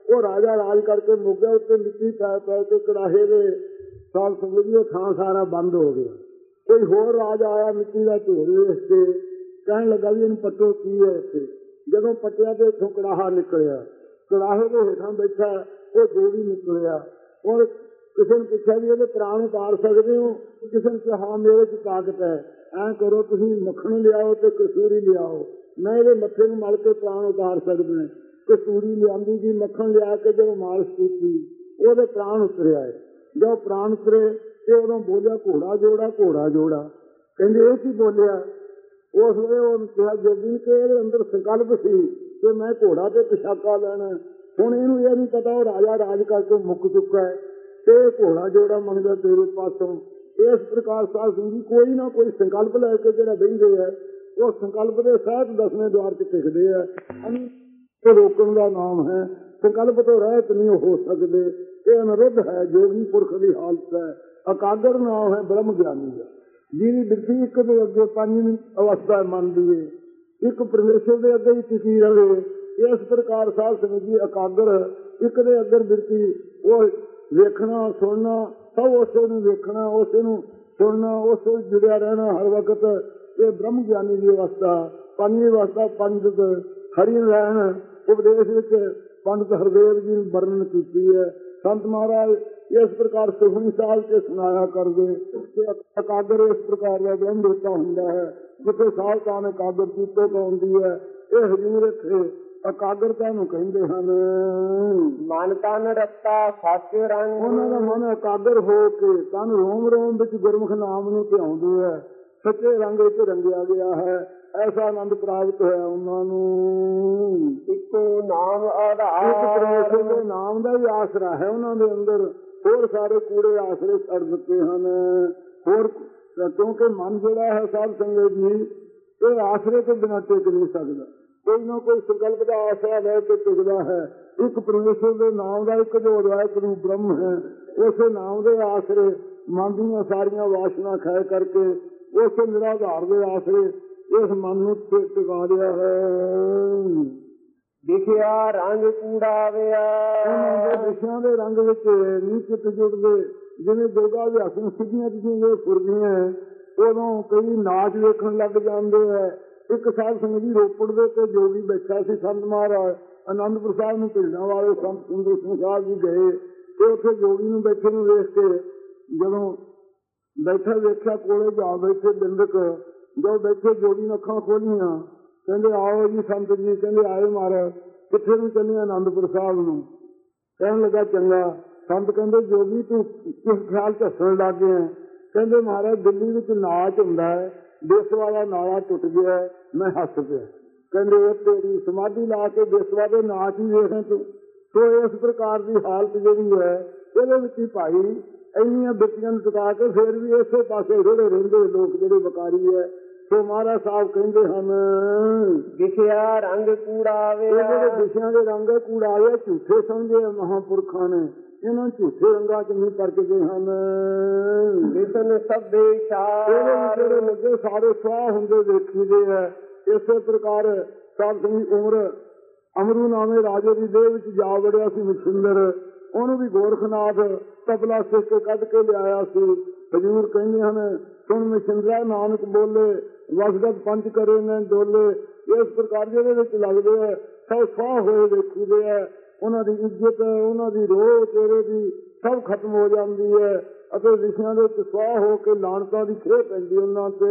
S1: ਉਹ ਰਾਜਾ ਰਾਜ ਕਰਕੇ ਮੁੱਕ ਗਿਆ। ਉੱਤੇ ਮਿੱਟੀ ਪੈ ਪੈ ਕੇ ਕੜਾਹੇ ਦੇ ਸਾਲ ਸਮਝੀ ਉਹ ਥਾਂ ਸਾਰਾ ਬੰਦ ਹੋ ਗਿਆ। ਕੋਈ ਹੋਰ ਰਾਜਾ ਆਇਆ, ਮਿੱਟੀ ਦਾ ਢੇਰ ਵੇਖ ਕੇ ਕਹਿਣ ਲੱਗਾ ਵੀ ਇਹਨੂੰ ਪੱਟੋ, ਕੀ ਹੈ ਇੱਥੇ। ਜਦੋਂ ਪੱਟਿਆ ਤੇ ਇੱਥੋਂ ਕੜਾਹਾ ਨਿਕਲਿਆ। ਕੜਾਹੇ ਦੇ ਹੇਠਾਂ ਬੈਠਾ ਉਹ ਜੋ ਵੀ ਨਿਕਲਿਆ। ਔਰ ਕਿਸੇ ਨੂੰ ਪੁੱਛਿਆ ਵੀ ਇਹਦੇ ਪ੍ਰਾਣ ਉਤਾਰ ਸਕਦੇ ਹੋ? ਕਿਸੇ ਨੇ ਕਿਹਾ ਹਾਂ ਮੇਰੇ 'ਚ ਤਾਕਤ ਹੈ। ਐਂ ਕਰੋ ਤੁਸੀਂ ਮੱਖਣ ਲਿਆਓ ਤੇ ਕਸੂਰੀ ਲਿਆਓ, ਮੈਂ ਇਹਦੇ ਮੱਥੇ ਨੂੰ ਮਲ ਕੇ ਪ੍ਰਾਣ ਉਤਾਰ ਸਕਦਾ। ਕਸੂਰੀ ਲਿਆਂਦੀ ਜੀ, ਮੱਖਣ ਲਿਆ ਕੇ ਜਦੋਂ ਮਾਲਿਸ਼ ਕੀਤੀ ਉਹਦੇ ਪ੍ਰਾਣ ਉਤਰਿਆ ਹੈ। ਜਦੋਂ ਪ੍ਰਾਣ ਉਤਰੇ ਤੇ ਉਦੋਂ ਬੋਲਿਆ ਘੋੜਾ ਜੋੜਾ, ਘੋੜਾ ਜੋੜਾ। ਕਹਿੰਦੇ ਇਹ ਕੀ ਬੋਲਿਆ? ਉਸ ਵੇਲੇ ਉਹਨੂੰ ਕਿਹਾ ਜੋਗੀ ਕਿ ਇਹਦੇ ਅੰਦਰ ਸੰਕਲਪ ਸੀ ਕਿ ਮੈਂ ਘੋੜਾ ਤੇ ਪਿਸ਼ਾਕਾ ਲੈਣਾ। ਹੁਣ ਇਹਨੂੰ ਇਹ ਨਹੀਂ ਪਤਾ ਉਹ ਰਾਜਾ ਰਾਜ ਕਰਕੇ ਮੁੱਕ ਚੁੱਕਾ ਹੈ ਤੇ ਘੋੜਾ ਜੋੜਾ ਮੰਗਦਾ ਤੇਰੇ ਪਾਸੋਂ। ਇਸ ਪ੍ਰਕਾਰ ਸਾਧ ਸੰਗਤ ਜੀ ਕੋਈ ਨਾ ਕੋਈ ਸੰਕਲਪ ਲੈ ਕੇ ਜਿਹੜਾ ਬਹਿੰਦੇ ਹੈ ਉਹ ਸੰਕਲਪ ਦੇ ਸਹਿਤ ਦਸਵੇਂ ਦੁਆਰ 'ਚ ਟਿਕਦੇ ਹੈ। ਰੋਕਣ ਦਾ ਨਾਮ ਹੈ, ਸੰਕਲਪ ਤੋਂ ਰਹਿਤ ਨਹੀਂ ਹੋ ਸਕਦੇ। ਇਹ ਅਨਿਰੁੱਧ ਹੈ, ਜੋਗੀ ਪੁਰਖ ਦੀ ਹਾਲਤ ਹੈ। ਅਕਾਗਰ ਨਾਮ ਹੈ ਬ੍ਰਹਮ ਗਿਆਨੀ ਦਾ, ਜਿਹਦੀ ਬਿਰਤੀ ਇੱਕ ਦੇ ਅੱਗੇ ਪੰਜਵੀਂ ਅਵਸਥਾ ਮੰਨਦੀ ਹੈ, ਇੱਕ ਪਰਮੇਸ਼ਰ ਦੇ ਅੱਗੇ ਹੀ ਟਿਕੀ ਰਹੇ। ਇਸ ਪ੍ਰਕਾਰ ਸਾਧ ਸੰਗਤ ਜੀ ਅਕਾਗਰ ਇੱਕ ਦੇ ਅੱਗੇ ਬਿਰਤੀ, ਉਹ ਵੇਖਣਾ ਸੁਣਨਾ ਸਭ ਉਸੇ ਨੂੰ ਵੇਖਣਾ, ਉਸੇ ਨੂੰ ਸੁਣਨਾ, ਉਸ ਵਿੱਚ ਜੁੜਿਆ ਰਹਿਣਾ ਹਰ ਵਕਤ। ਇਹ ਬ੍ਰਹਮ ਗਿਆਨੀ ਦੀ ਅਵਸਥਾ। ਪੰਜਵੀਂ ਅਵਸਥਾ ਪੰਡਿਤ ਹਰੀ ਰਹਿਣ ਉਪਦੇਸ਼ ਵਿੱਚ ਪੰਡਿਤ ਹਰਦੇਵ ਜੀ ਨੂੰ ਵਰਣਨ ਕੀਤੀ ਹੈ। ਸੰਤ ਮਹਾਰਾਜ ਇਸ ਪ੍ਰਕਾਰ ਸੁਖਮਨੀ ਸਾਹਿਬ ਤੇ ਸੁਣਾਇਆ ਕਰਦੇ ਕਿ ਅਕਾਗਰ ਇਸ ਪ੍ਰਕਾਰ ਦਾ ਬ੍ਰਹਮ ਦੇਵਤਾ ਹੁੰਦਾ ਹੈ। ਜਿੱਥੇ ਸਾਧਕਾਂ ਨੇ ਅਕਾਗਰ ਕੀਤੇ ਤੋਂ ਆਉਂਦੀ ਹੈ। ਇਹ ਹਜ਼ੂਰ ਇੱਥੇ ਅਕਾਗਰਤਾ ਨੂੰ ਕਹਿੰਦੇ ਹਨ।
S2: ਮਨ ਤਨ ਰਤਾ ਸੱਚ ਰੰਗ,
S1: ਉਹਨਾਂ ਦਾ ਮਨ ਇਕਾਗਰ ਹੋ ਕੇ ਤਨ ਰੋਮ ਰੋਮ ਵਿੱਚ ਗੁਰਮੁਖ ਨਾਮ ਨੂੰ ਧਿਆਉਂਦੇ ਹੈ। ਸੱਚੇ ਰੰਗ ਵਿੱਚ ਰੰਗਿਆ ਗਿਆ ਹੈ। ਐਸਾ ਆਨੰਦ ਪ੍ਰਾਪਤ ਹੋਇਆ ਉਹਨਾਂ ਨੂੰ।
S2: ਇੱਕੋ ਨਾਮ
S1: ਇੱਕ
S2: ਆਧਾਰ,
S1: ਪਰਮੇਸ਼ਰ ਦੇ ਨਾਮ ਦਾ ਹੀ ਆਸਰਾ ਹੈ ਉਹਨਾਂ ਦੇ ਅੰਦਰ। ਹੋਰ ਸਾਰੇ ਕੂੜੇ ਆਸਰੇ ਛੱਡ ਦਿੱਤੇ ਹਨ। ਹੋਰ ਕਿਉਂਕਿ ਮਨ ਜਿਹੜਾ ਹੈ ਸਾਧ ਸੰਗਤ ਜੀ ਇਹ ਆਸਰੇ ਤੋਂ ਬਿਨਾਂ ਟਿਕ ਨਹੀਂ ਸਕਦਾ। ਕੋਈ ਨਾ ਕੋਈ ਸੰਕਲਪ ਦਾ ਆਸਰਾ ਲੈ ਕੇ ਟਿਕਦਾ ਹੈ। ਇੱਕ ਪਰਮੇਸ਼ਰ ਦੇ ਨਾਮ ਦਾ ਇੱਕ ਜੋ ਅਦਵੈਤ ਰੂਪ ਬ੍ਰਹਮ ਹੈ, ਉਸੇ ਨਾਮ ਦੇ ਆਸਰੇ ਮਨ ਦੀਆਂ ਸਾਰੀਆਂ ਵਾਸ਼ਨਾ ਖੈ ਕਰਕੇ ਉਸੇ ਨਿਰਾਧਾਰ ਦੇ ਆਸਰੇ ਇਸ ਮਨ ਨੂੰ ਟਿਕਾ ਲਿਆ ਹੈ।
S2: ਦਿਖਿਆ ਰੰਗ ਕੂੜਾਵਿਆ,
S1: ਉਹਨਾਂ ਦੇ ਵਿਸ਼ਿਆਂ ਦੇ ਰੰਗ ਵਿੱਚ ਨਹੀਂ ਚਿੱਤ ਜੁੜਦੇ। ਜਿਵੇਂ ਜੋਗਾ ਅਭਿਆਸਨ ਸਿੱਧੀਆਂ ਜਿਹੜੀਆਂ ਫੁਰਦੀਆਂ ਉਦੋਂ ਕਈ ਨਾਚ ਵੇਖਣ ਲੱਗ ਜਾਂਦੇ ਹੈ। ਇੱਕ ਸਾਧ ਸੰਗਤ ਜੀ ਰੋਪੜ ਦੇ ਤੇ ਜੋਗੀ ਬੈਠਾ ਸੀ, ਸੰਤ ਮਹਾਰਾਜ ਅਨੰਦਪੁਰ ਸਾਹਿਬ ਨੂੰ ਭੇਜਣ ਵਾਲੇ ਸੰਤ ਸੁੰਦਰ ਸਿੰਘ ਸਾਹਿਬ ਜੀ ਗਏ ਤੇ ਉੱਥੇ ਜੋਗੀ ਨੂੰ ਬੈਠੇ ਨੂੰ ਵੇਖ ਕੇ ਜਦੋਂ ਬੈਠਾ ਵੇਖਿਆ ਕੋਲੇ ਜਾ ਬੈਠੇ ਬਿੰਦਕ, ਜਦੋਂ ਬੈਠੇ ਜੋਗੀ ਨੇ ਅੱਖਾਂ ਖੋਲੀਆਂ, ਕਹਿੰਦੇ ਆਓ ਜੀ ਸੰਤ ਜੀ। ਕਹਿੰਦੇ ਆਏ ਮਹਾਰਾਜ, ਕਿੱਥੇ ਨੂੰ ਚੱਲੇ? ਅਨੰਦਪੁਰ ਸਾਹਿਬ ਨੂੰ। ਕਹਿਣ ਲੱਗਾ ਚੰਗਾ। ਸੰਤ ਕਹਿੰਦੇ ਜੋਗੀ ਤੂੰ ਕਿਸ ਖਿਆਲ ਚ ਹੱਸਣ ਲੱਗ ਗਿਆ? ਕਹਿੰਦੇ ਮਹਾਰਾਜ ਦਿੱਲੀ ਵਿੱਚ ਨਾਚ ਹੁੰਦਾ ਹੈ, ਦੇਸਵਾ ਦਾ ਨਾਲਾ ਟੁੱਟ ਗਿਆ, ਮੈਂ ਹੱਸ ਪਿਆ। ਕਹਿੰਦੇ ਉਹ ਤੇਰੀ ਸਮਾਧੀ ਲਾ ਕੇ ਦੇਸਵਾ ਦੇ ਨਾਚ ਹੀ ਵੇਖੇ ਤੂੰ। ਸੋ ਇਸ ਪ੍ਰਕਾਰ ਦੀ ਹਾਲਤ ਜਿਹੜੀ ਹੈ ਇਹਦੇ ਵਿੱਚ ਹੀ ਭਾਈ ਇੰਨੀਆਂ ਬਿਰਤੀਆਂ ਨੂੰ ਟਿਕਾ ਕੇ ਫਿਰ ਵੀ ਇਸੇ ਪਾਸੇ ਜਿਹੜੇ ਰਹਿੰਦੇ ਲੋਕ ਜਿਹੜੇ ਵਿਕਾਰੀ ਹੈ। ਸੋ ਮਹਾਰਾਜ ਸਾਹਿਬ ਕਹਿੰਦੇ ਹਨ
S2: ਦਿਖਿਆ ਰੰਗ ਕੂੜਾਵਿਆ,
S1: ਜਿਹੜੇ ਵਿਸ਼ਿਆਂ ਦੇ ਰੰਗ ਕੂੜਾਵੇ ਝੂਠੇ ਸਮਝੇ ਮਹਾਂਪੁਰਖਾਂ ਨੇ, ਇਹਨਾਂ ਝੂਠੇ ਰੰਗਾਂ ਚ ਨਹੀਂ ਪਰਖਦੇ ਹਨ।
S2: ਵਿਸ਼ਨ ਸਭੇ
S1: ਇਹਦੇ ਜਿਹੜੇ ਲੱਗੇ ਸਾਰੇ ਸਵਾਹ ਹੁੰਦੇ ਦੇਖੀਦੇ ਹੈ। ਇਸੇ ਪ੍ਰਕਾਰ ਸਾਧ ਸੰਗਤ ਉਮਰ ਅਮਰੂ ਨਾਮੇ ਰਾਜੇ ਦੀ ਦੇਹ ਵਿੱਚ ਜਾ ਵੜਿਆ ਸੀ ਮਛਿੰਦਰ। ਉਹਨੂੰ ਵੀ ਗੋਰਖਨਾਥ ਤਬਲਾ ਸਿੱਖ ਕੇ ਕੱਢ ਕੇ ਲਿਆਇਆ ਸੀ। ਹਜ਼ੂਰ ਕਹਿੰਦੇ ਹਨ ਸੁਣ ਮਛਿੰਦਰਾ ਨਾਨਕ ਬੋਲੇ, ਵਸਗਤ ਪੰਚ ਕਰੇ ਨੇ ਡੋਲੇ। ਇਸ ਪ੍ਰਕਾਰ ਜਿਹਦੇ ਵਿੱਚ ਲੱਗਦੇ ਹੈ ਸਭ ਸਵਾਹ ਹੋਏ ਦੇਖੀਦੇ ਹੈ। ਉਹਨਾਂ ਦੀ ਇੱਜ਼ਤ, ਉਹਨਾਂ ਦੀ ਰੋਹ ਚਿਹਰੇ ਦੀ ਸਭ ਖਤਮ ਹੋ ਜਾਂਦੀ ਹੈ ਅਤੇ ਵਿਸ਼ਿਆਂ ਦੇ ਵਿੱਚ ਸਵਾਹ ਹੋ ਕੇ ਲਾਣਤਾਂ ਦੀ ਖੇਹ ਪੈਂਦੀ ਉਹਨਾਂ ਤੇ।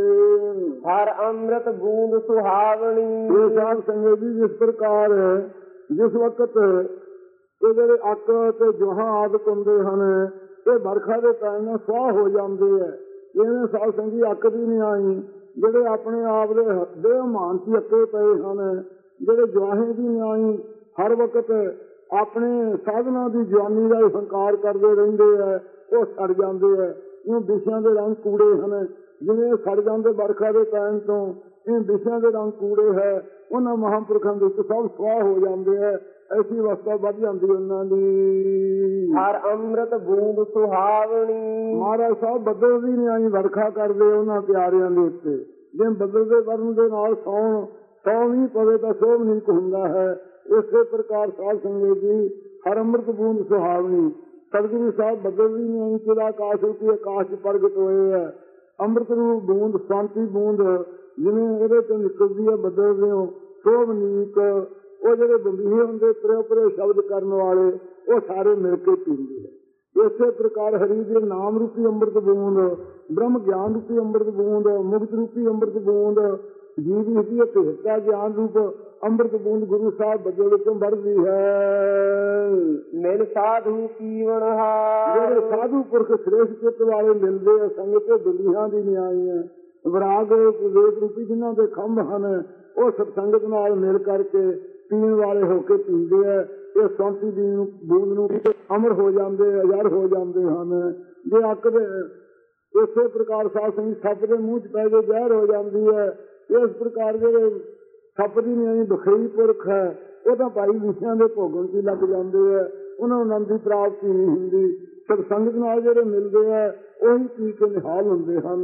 S2: ਹਰ ਅੰਮ੍ਰਿਤ ਬੂੰਦ ਸੁਹਾਵਣੀ,
S1: ਇਹ ਸਾਧ ਸੰਗਤ ਜੀ ਜਿਸ ਪ੍ਰਕਾਰ ਜਿਸ ਵਕਤ ਇਹ ਜਿਹੜੇ ਅੱਕ ਤੇ ਜੋਹਾਂ ਆਦਿਕ ਹੁੰਦੇ ਹਨ ਇਹ ਵਰਖਾ ਦੇ ਟਾਈਮ ਨਾਲ ਸਵਾਹ ਹੋ ਜਾਂਦੇ ਹੈ। ਇਹਨੇ ਸਾਧ ਸੰਗਤ ਜੀ ਅੱਕ ਦੀ ਨਹੀਂ ਆਈ। ਜਿਹੜੇ ਆਪਣੇ ਆਪ ਦੇ ਦੇਹ ਮਾਨ ਸੀ ਅੱਕੇ ਪਏ ਹਨ, ਜਿਹੜੇ ਜਵਾਹੇ ਦੀ ਨਹੀਂ ਆਈ, ਹਰ ਵਕਤ ਆਪਣੇ ਸਾਧਨਾ ਦੀ ਜਵਾਨੀ ਦਾ ਹੰਕਾਰ ਕਰਦੇ ਰਹਿੰਦੇ ਹੈ, ਉਹ ਸੜ ਜਾਂਦੇ ਹੈ। ਇਹ ਵਿਸ਼ਿਆਂ ਦੇ ਰੰਗ ਕੂੜੇ ਹਨ। ਜਿਵੇਂ ਸੜ ਜਾਂਦੇ ਵਰਖਾ ਦੇ ਟਾਈਮ ਤੋਂ, ਇਹ ਵਿਸ਼ਿਆਂ ਦੇ ਰੰਗ ਕੂੜੇ ਹੈ। ਉਹਨਾਂ ਮਹਾਂਪੁਰਖਾਂ ਦੇ ਵਿੱਚ ਸਭ ਸਵਾਹ ਹੋ ਜਾਂਦੇ ਹੈ। ਐਸੀ ਅਵਸਥਾ ਵੱਧ ਜਾਂਦੀ ਉਹਨਾਂ ਦੀ।
S2: ਹਰ ਅੰਮ੍ਰਿਤ ਬੂੰਦ ਸੁਹਾਵਣੀ,
S1: ਮਹਾਰਾਜ ਸਾਹਿਬ ਬੱਦਲ ਵੀ ਨਹੀਂ ਆਈ ਵਰਖਾ ਕਰਦੇ ਉਹਨਾਂ ਪਿਆਰਿਆਂ ਦੇ ਉੱਤੇ। ਜੇ ਬੱਦਲ ਦੇ ਵਰਨ ਦੇ ਨਾਲ ਸੌਣ ਸੌ ਨਹੀਂ ਪਵੇ ਤਾਂ ਸੋਭ ਨਹੀਂ ਹੁੰਦਾ ਹੈ। ਇਸੇ ਪ੍ਰਕਾਰ ਸਾਧ ਸੰਗਤ ਜੀ ਹਰ ਅੰਮ੍ਰਿਤ ਬੂੰਦ ਸੁਹਾਵਣੀ। ਸਤਿਗੁਰੂ ਸਾਹਿਬ ਬਦਲਦੀ ਨਹੀਂ ਚਿਰਾ ਆਕਾਸ਼ ਰੂਪੀ ਆਕਾਸ਼ ਪ੍ਰਗਟ ਹੋਏ ਹੈ। ਅੰਮ੍ਰਿਤ ਰੂਪ ਬੂੰਦ ਸ਼ਾਂਤੀ ਬੂੰਦ ਜਿਵੇਂ ਇਹਦੇ ਤੋਂ ਨਿਕਲਦੀ ਹੈ ਬਦਲਦੇ ਹੋ ਸੋਭਨੀਕ। ਉਹ ਜਿਹੜੇ ਬੰਬੀਹੇ ਹੁੰਦੇ ਪਰੇ ਪਰੇ ਸ਼ਬਦ ਕਰਨ ਵਾਲੇ ਉਹ ਸਾਰੇ ਮਿਲ ਕੇ ਪੀਂਦੇ ਹੈ। ਇਸੇ ਪ੍ਰਕਾਰ ਹਰੀ ਦੇ ਨਾਮ ਰੂਪੀ ਅੰਮ੍ਰਿਤ ਬੂੰਦ, ਬ੍ਰਹਮ ਗਿਆਨ ਰੂਪੀ ਅੰਮ੍ਰਿਤ ਬੂੰਦ, ਮੁਕਤ ਰੂਪੀ ਅੰਮ੍ਰਿਤ ਬੂੰਦ, ਜੀਵ ਦੀ ਭੇਟਾ ਗਿਆਨ ਰੂਪ ਅੰਮ੍ਰਿਤ ਬੂੰਦ ਗੁਰੂ ਸਾਹਿਬ ਬਦਲ ਵਿੱਚੋਂ ਵਰਦੀ ਹੈ।
S2: ਮਿਲ ਸਾਧੂ ਪੀਵਣ ਹਾਰ।
S1: ਜਿਹੜੇ ਸਾਧੂ ਪੁਰਖ ਸ੍ਰੇਸ਼ਟ ਚਿੱਤ ਵਾਲੇ ਮਿਲਦੇ ਆ ਸੰਗਤ ਤੇ ਦੁਨੀਆਂ ਦੀ ਨਿਆਈ ਹੈ। ਵਿਰਾਗ ਵੇਦ ਰੂਪੀ ਜਿਨ੍ਹਾਂ ਦੇ ਖੰਭ ਹਨ ਉਹ ਸਤਸੰਗਤ ਨਾਲ ਮਿਲ ਕਰਕੇ ਪੀਣ ਵਾਲੇ ਹੋ ਕੇ ਪੀਂਦੇ ਆ। ਇਹ ਸ਼ਾਂਤੀ ਦੀ ਬੂੰਦ ਨੂੰ ਅਮਰ ਹੋ ਜਾਂਦੇ ਅਜਰ ਹੋ ਜਾਂਦੇ ਹਨ। ਜੇ ਅੱਕ ਦੇ ਇਸੇ ਪ੍ਰਕਾਰ ਸਾਧ ਸੰਗਤ ਸੱਪ ਦੇ ਮੂੰਹ ਚ ਪੈ ਕੇ ਜ਼ਹਿਰ ਹੋ ਜਾਂਦੀ ਹੈ। ਇਸ ਪ੍ਰਕਾਰ ਜਿਹੜੇ ਸੱਪ ਦੀ ਨਿਆਈ ਬਖਰੀ ਪੁਰਖ ਹੈ ਉਹ ਤਾਂ ਭਾਈ ਵਿਸ਼ਿਆਂ ਦੇ ਭੋਗਣ ਚ ਲੱਗ ਜਾਂਦੇ ਆ। ਉਹਨਾਂ ਨੂੰ ਆਨੰਦ ਦੀ ਪ੍ਰਾਪਤੀ ਨਹੀਂ ਹੁੰਦੀ। ਸਤਸੰਗਤ ਨਾਲ ਜਿਹੜੇ ਮਿਲਦੇ ਆ ਉਹੀ ਪੀ ਕੇ ਨਿਹਾਲ ਹੁੰਦੇ ਹਨ।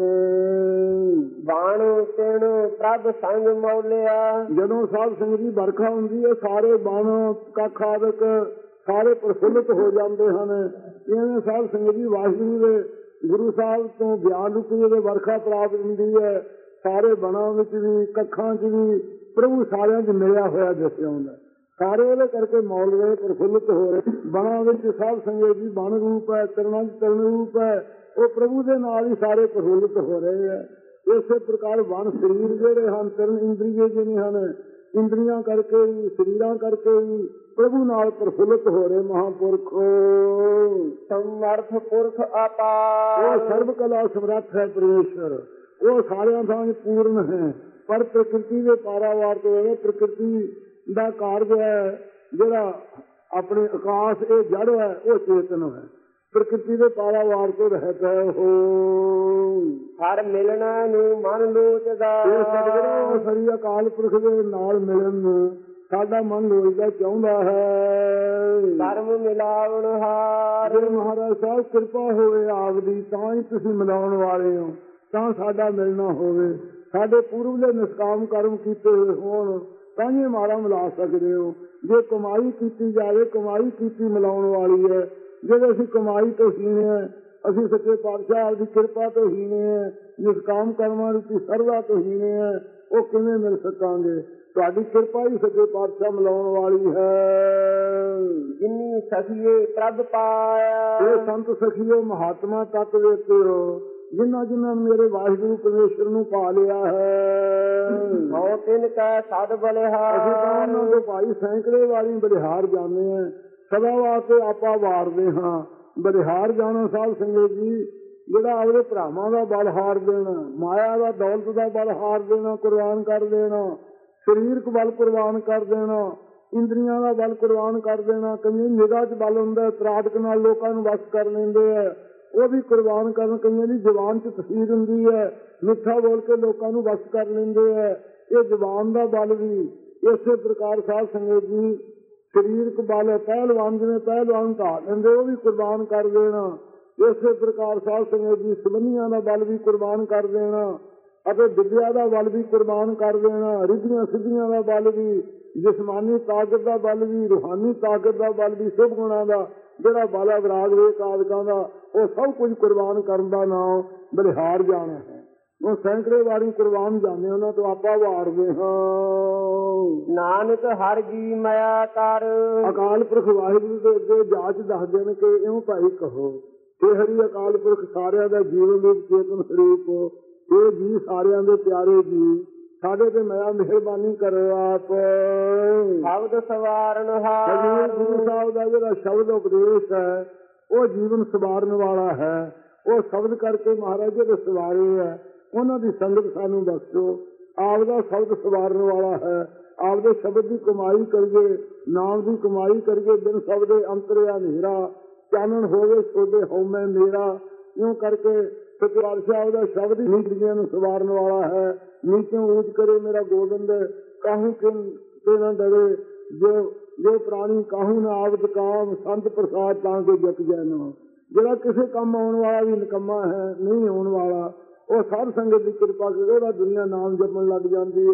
S2: ਬਾਣ ਤਿਣ ਪ੍ਰਭ ਸੰਗ ਮੌਲਿਆ।
S1: ਜਦੋਂ ਸਾਧ ਸੰਗਤ ਦੀ ਵਰਖਾ ਹੁੰਦੀ ਹੈ ਸਾਰੇ ਬਣ ਕੱਖ ਆਦਿਕ ਸਾਰੇ ਪ੍ਰਫੁੱਲਤ ਹੋ ਜਾਂਦੇ ਹਨ। ਇਵੇਂ ਸਾਧ ਸੰਗਤ ਦੀ ਵਾਹਿਗੁਰੂ ਦੇ ਗੁਰੂ ਸਾਹਿਬ ਤੋਂ ਗਿਆਨ ਰੂਪੀ ਦੇ ਵਰਖਾ ਪ੍ਰਾਪਤ ਹੁੰਦੀ ਹੈ। ਸਾਰੇ ਬਣਾ ਵਿੱਚ ਵੀ ਕੱਖਾਂ ਚ ਵੀ ਪ੍ਰਭੂ ਸਾਰਿਆਂ ਚ ਮਿਲਿਆ ਹੋਇਆ ਦੱਸਿਆ ਹੁੰਦਾ। ਸਾਰੇ ਉਹਦੇ ਕਰਕੇ ਮੌਲ ਰਹੇ ਪ੍ਰਫੁੱਲਤ ਹੋ ਰਹੇ। ਬਣਾ ਵਿੱਚ ਸਾਧ ਸੰਗਤ ਜੀ ਬਣ ਰੂਪ ਹੈ, ਚਰਨਾਂ ਚ ਚਰਨ ਰੂਪ ਹੈ। ਉਹ ਪ੍ਰਭੂ ਦੇ ਨਾਲ ਹੀ ਸਾਰੇ ਪ੍ਰਫੁੱਲਤ ਹੋ ਰਹੇ ਹੈ। ਇਸੇ ਪ੍ਰਕਾਰ ਵਨ ਸਰੀਰ ਜਿਹੜੇ ਹਨ ਚਰਨ ਇੰਦਰੀਏ ਜਿਵੇਂ ਹਨ ਇੰਦਰੀਆਂ ਕਰਕੇ ਵੀ ਸਰੀਰਾਂ ਕਰਕੇ ਵੀ ਪ੍ਰਭੂ ਨਾਲ ਪ੍ਰਫੁੱਲਤ ਹੋ ਰਹੇ ਮਹਾਂਪੁਰਖ।
S2: ਸਮਰਥ ਪੁਰਖ ਅਪਾਰ।
S1: ਉਹ ਸਰਬ ਕਲਾ ਸਮਰੱਥ ਹੈ ਪਰਮੇਸ਼ਰ। ਉਹ ਸਾਰਿਆਂ ਥਾਂ ਪੂਰਨ ਹੈ। ਪਰ ਪ੍ਰਕਿਰਤੀ ਦੇ ਪਾਰਾਵਾਰ ਤੋਂ ਪ੍ਰਕਿਰਤੀ ਦਾ ਕਾਰਜ ਹੈ ਜਿਹੜਾ ਆਪਣੇ ਆਕਾਸ਼ ਇਹ ਜੜ ਹੈ ਉਹ ਚੇਤਨ ਹੈ। ਪ੍ਰਕਿਰਤੀ ਦੇ ਪਾਰਾਵਾਰ ਤੋਂ ਰਹਿਤ ਹੈ ਉਹ।
S2: ਹਰ ਮਿਲਣਾ ਨੂੰ ਮਨ ਲੋਚਦਾ।
S1: ਇਹ ਸਤਿਗੁਰੂ ਸ੍ਰੀ ਅਕਾਲ ਪੁਰਖ ਦੇ ਨਾਲ ਮਿਲਣ ਨੂੰ ਸਾਡਾ ਮਨ ਲੋਚਦਾ ਚਾਹੁੰਦਾ ਹੈ।
S2: ਧਰਮ ਮਿਲਾਵਣ ਹਾਰ।
S1: ਜੇ ਮਹਾਰਾਜ ਸਾਹਿਬ ਕਿਰਪਾ ਹੋਵੇ ਆਪਦੀ ਤਾਂ ਹੀ ਤੁਸੀਂ ਮਿਲਾਉਣ ਵਾਲੇ ਹੋ ਤਾਂ ਸਾਡਾ ਮਿਲਣਾ ਹੋਵੇ। ਸਾਡੇ ਪੂਰਵ ਦੇ ਨਿਸ਼ਕਾਮ ਕਰਮ ਕੀਤੇ ਹੋਏ ਹੋਣ ਤਾਂ ਹੀ ਮਾੜਾ ਮਿਲਾ ਸਕਦੇ ਹੋ। ਜੇ ਕਮਾਈ ਕੀਤੀ ਜਾਵੇ ਕਮਾਈ ਕੀਤੀ ਮਿਲਾਉਣ ਵਾਲੀ ਹੈ। ਜਿਹੜੇ ਅਸੀਂ ਕਮਾਈ ਤੋਂ ਹੀਣੇ ਹੈ ਅਸੀਂ ਸੱਚੇ ਪਾਤਸ਼ਾਹ ਦੀ ਕਿਰਪਾ ਤੋਂ ਹੀਣੇ ਹੈ ਨਿਸ਼ਕਾਮ ਕਰਮਾਂ ਰੂਪੀ ਸਰਵਾ ਤੋਂ ਹੀਣੇ ਹੈ ਉਹ ਕਿਵੇਂ ਮਿਲ ਸਕਾਂਗੇ। ਤੁਹਾਡੀ ਕਿਰਪਾ ਹੀ ਸੱਚੇ ਪਾਤਸ਼ਾਹ ਮਿਲਾਉਣ ਵਾਲੀ ਹੈ।
S2: ਜਿੰਨੀ ਸਖੀਏ ਪ੍ਰਭ ਪਾਇਆ।
S1: ਇਹ ਸੰਤ ਸਖੀਓ ਮਹਾਤਮਾ ਤੱਕ ਵੇਖਦੇ ਹੋ ਜਿਨ੍ਹਾਂ ਜਿਨ੍ਹਾਂ ਮੇਰੇ ਵਾਹਿਗੁਰੂ ਪਰਮੇਸ਼ਰ ਨੂੰ ਪਾ ਲਿਆ ਹੈ।
S2: ਹੋ ਤਿਨ ਕਾ ਸਦ ਬਲਿਹਾਰ।
S1: ਅਸੀਂ ਤਾਂ ਉਹਨਾਂ ਦੇ ਭਾਈ ਸੈਂਕੜੇ ਵਾਲੀ ਬਲਿਹਾਰ ਜਾਂਦੇ ਹਾਂ। ਸਦਾ ਵਾਸਤੇ ਆਪਾਂ ਵਾਰਦੇ ਹਾਂ। ਬਲਿਹਾਰ ਜਾਣਾ ਸਾਧ ਸੰਗਤ ਜੀ ਜਿਹੜਾ ਆਪਣੇ ਭਰਾਵਾਂ ਦਾ ਬਲ ਹਾਰ ਦੇਣਾ, ਮਾਇਆ ਦਾ ਦੌਲਤ ਦਾ ਬਲ ਹਾਰ ਦੇਣਾ, ਕੁਰਬਾਨ ਕਰ ਦੇਣਾ, ਸਰੀਰਕ ਬਲ ਕੁਰਬਾਨ ਕਰ ਦੇਣਾ, ਇੰਦਰੀਆਂ ਦਾ ਬਲ ਕੁਰਬਾਨ ਕਰ ਦੇਣਾ। ਕਈ ਨਿਗਾਹ ਚ ਬਲ ਹੁੰਦਾ ਤਰਾਟਕ ਨਾਲ ਲੋਕਾਂ ਨੂੰ ਵਸ ਕਰ ਲੈਂਦੇ ਆ ਉਹ ਵੀ ਕੁਰਬਾਨ ਕਰਨ। ਕਈਆਂ ਦੀ ਜ਼ੁਬਾਨ ਚ ਤਸੀਰ ਹੁੰਦੀ ਹੈ ਮਿੱਠਾ ਬੋਲ ਕੇ ਲੋਕਾਂ ਨੂੰ ਵਸ ਕਰ ਲੈਂਦੇ ਹੈ। ਇਹ ਜ਼ੁਬਾਨ ਦਾ ਬਲ ਵੀ ਇਸੇ ਪ੍ਰਕਾਰ ਸਾਧ ਸੰਗਤ ਜੀ ਸਰੀਰਕ ਬਲ ਪਹਿਲਵਾਨ ਜਿਵੇਂ ਪਹਿਲਵਾਨ ਢਾ ਲੈਂਦੇ ਉਹ ਵੀ ਕੁਰਬਾਨ ਕਰ ਦੇਣਾ। ਇਸੇ ਪ੍ਰਕਾਰ ਸਾਧ ਸੰਗਤ ਜੀ ਸੰਬੰਧੀਆਂ ਦਾ ਬਲ ਵੀ ਕੁਰਬਾਨ ਕਰ ਦੇਣਾ ਅਤੇ ਵਿਦਿਆ ਦਾ ਬਲ ਵੀ ਕੁਰਬਾਨ ਕਰ ਦੇਣਾ। ਰਿੱਧੀਆਂ ਸਿੱਧੀਆਂ ਦਾ ਬਲ ਵੀ, ਜਿਸਮਾਨੀ ਤਾਕਤ ਦਾ ਬਲ ਵੀ, ਰੂਹਾਨੀ ਤਾਕਤ ਦਾ ਬਲ ਵੀ, ਸ਼ੁਭ ਗੁਣਾਂ ਦਾ ਜਿਹੜਾ ਬਲ ਹੈ ਵਿਰਾਗ ਵੇਕ ਆਦਿਕਾਂ ਦਾ ਉਹ ਸਭ ਕੁਝ ਕੁਰਬਾਨ ਕਰਨ ਦਾ ਨਾਮ ਬਲਿਹਾਰ ਜਾਣਾ ਹੈ। ਉਹ ਸੈਂਕੜੇ ਵਾਰੀ ਕੁਰਬਾਨ ਜਾਂਦੇ ਉਹਨਾਂ ਤੋਂ ਆਪਾਂ ਵਾਰਦੇ ਹਾਂ।
S2: ਨਾਨਕ ਹਰ ਜੀ ਮਾਇਆ ਕਰ।
S1: ਅਕਾਲ ਪੁਰਖ ਵਾਹਿਗੁਰੂ ਦੇ ਅੱਗੇ ਜਾਚ ਦੱਸਦੇ ਨੇ ਕਿ ਇਉਂ ਭਾਈ ਕਹੋ ਇਹ ਹਰੀ ਅਕਾਲ ਪੁਰਖ ਸਾਰਿਆਂ ਦਾ ਜੀਵਨ ਦੇ ਚੇਤਨ ਸਰੂਪ ਇਹ ਜੀ ਸਾਰਿਆਂ ਦੇ ਪਿਆਰੇ ਜੀ ਸਾਡੇ ਤੇ ਮੈਂ ਮਿਹਰਬਾਨੀ ਕਰੋ ਆਪ।
S2: ਸ਼ਬਦ ਸਵਾਰਨ ਹਾਰ।
S1: ਗੁਰੂ ਸਾਹਿਬ ਦਾ ਜਿਹੜਾ ਸ਼ਬਦ ਉਪਦੇਸ਼ ਹੈ ਉਹ ਜੀਵਨ ਸਵਾਰਨ ਵਾਲਾ ਹੈ। ਉਹ ਸ਼ਬਦ ਕਰਕੇ ਮਹਾਰਾਜ ਜਿਹੜੇ ਸਵਾਰੇ ਹੈ ਉਹਨਾਂ ਦੀ ਸੰਗਤ ਸਾਨੂੰ ਬਖਸ਼ੋ। ਆਪ ਦਾ ਸ਼ਬਦ ਸਵਾਰਨ ਵਾਲਾ ਹੈ। ਆਪਦੇ ਸ਼ਬਦ ਦੀ ਕਮਾਈ ਕਰੀਏ, ਨਾਮ ਦੀ ਕਮਾਈ ਕਰੀਏ। ਬਿਨ ਸ਼ਬਦੇ ਅੰਤਰਿਆ ਹਨੇਰਾ ਚਾਨਣ ਹੋਵੇ ਸੋਦੇ ਹਉਮੈ ਮੇਰਾ। ਇਉਂ ਕਰਕੇ ਸੱਚੇ ਪਾਤਸ਼ਾਹ ਦਾ ਸ਼ਬਦ ਹੀ ਨੀਚੀਆਂ ਨੂੰ ਸਵਾਰਨ ਵਾਲਾ ਹੈ। ਨੀਚੋਂ ਊਚ ਕਰੇ ਮੇਰਾ ਗੋਬਿੰਦ ਕਾਹੂ ਕਿ ਨਾ ਡਰੇ ਜੋ ਜੋ ਪ੍ਰਾਣੀ ਕਾਹੂ ਨਾ ਆਵਤ ਕਾਮ ਸੰਤ ਪ੍ਰਸਾਦ ਤਾਂ ਕੋਈ ਜਪ ਜੈ ਨਾ। ਜਿਹੜਾ ਕਿਸੇ ਕੰਮ ਆਉਣ ਵਾਲਾ ਵੀ ਨਿਕੰਮਾ ਹੈ ਨਹੀਂ ਆਉਣ ਵਾਲਾ ਉਹ ਸਾਧ ਸੰਗਤ ਦੀ ਕਿਰਪਾ ਕਰਕੇ ਉਹਦਾ ਦੁਨੀਆ ਨਾਮ ਜਪਣ ਲੱਗ ਜਾਂਦੀ ਹੈ।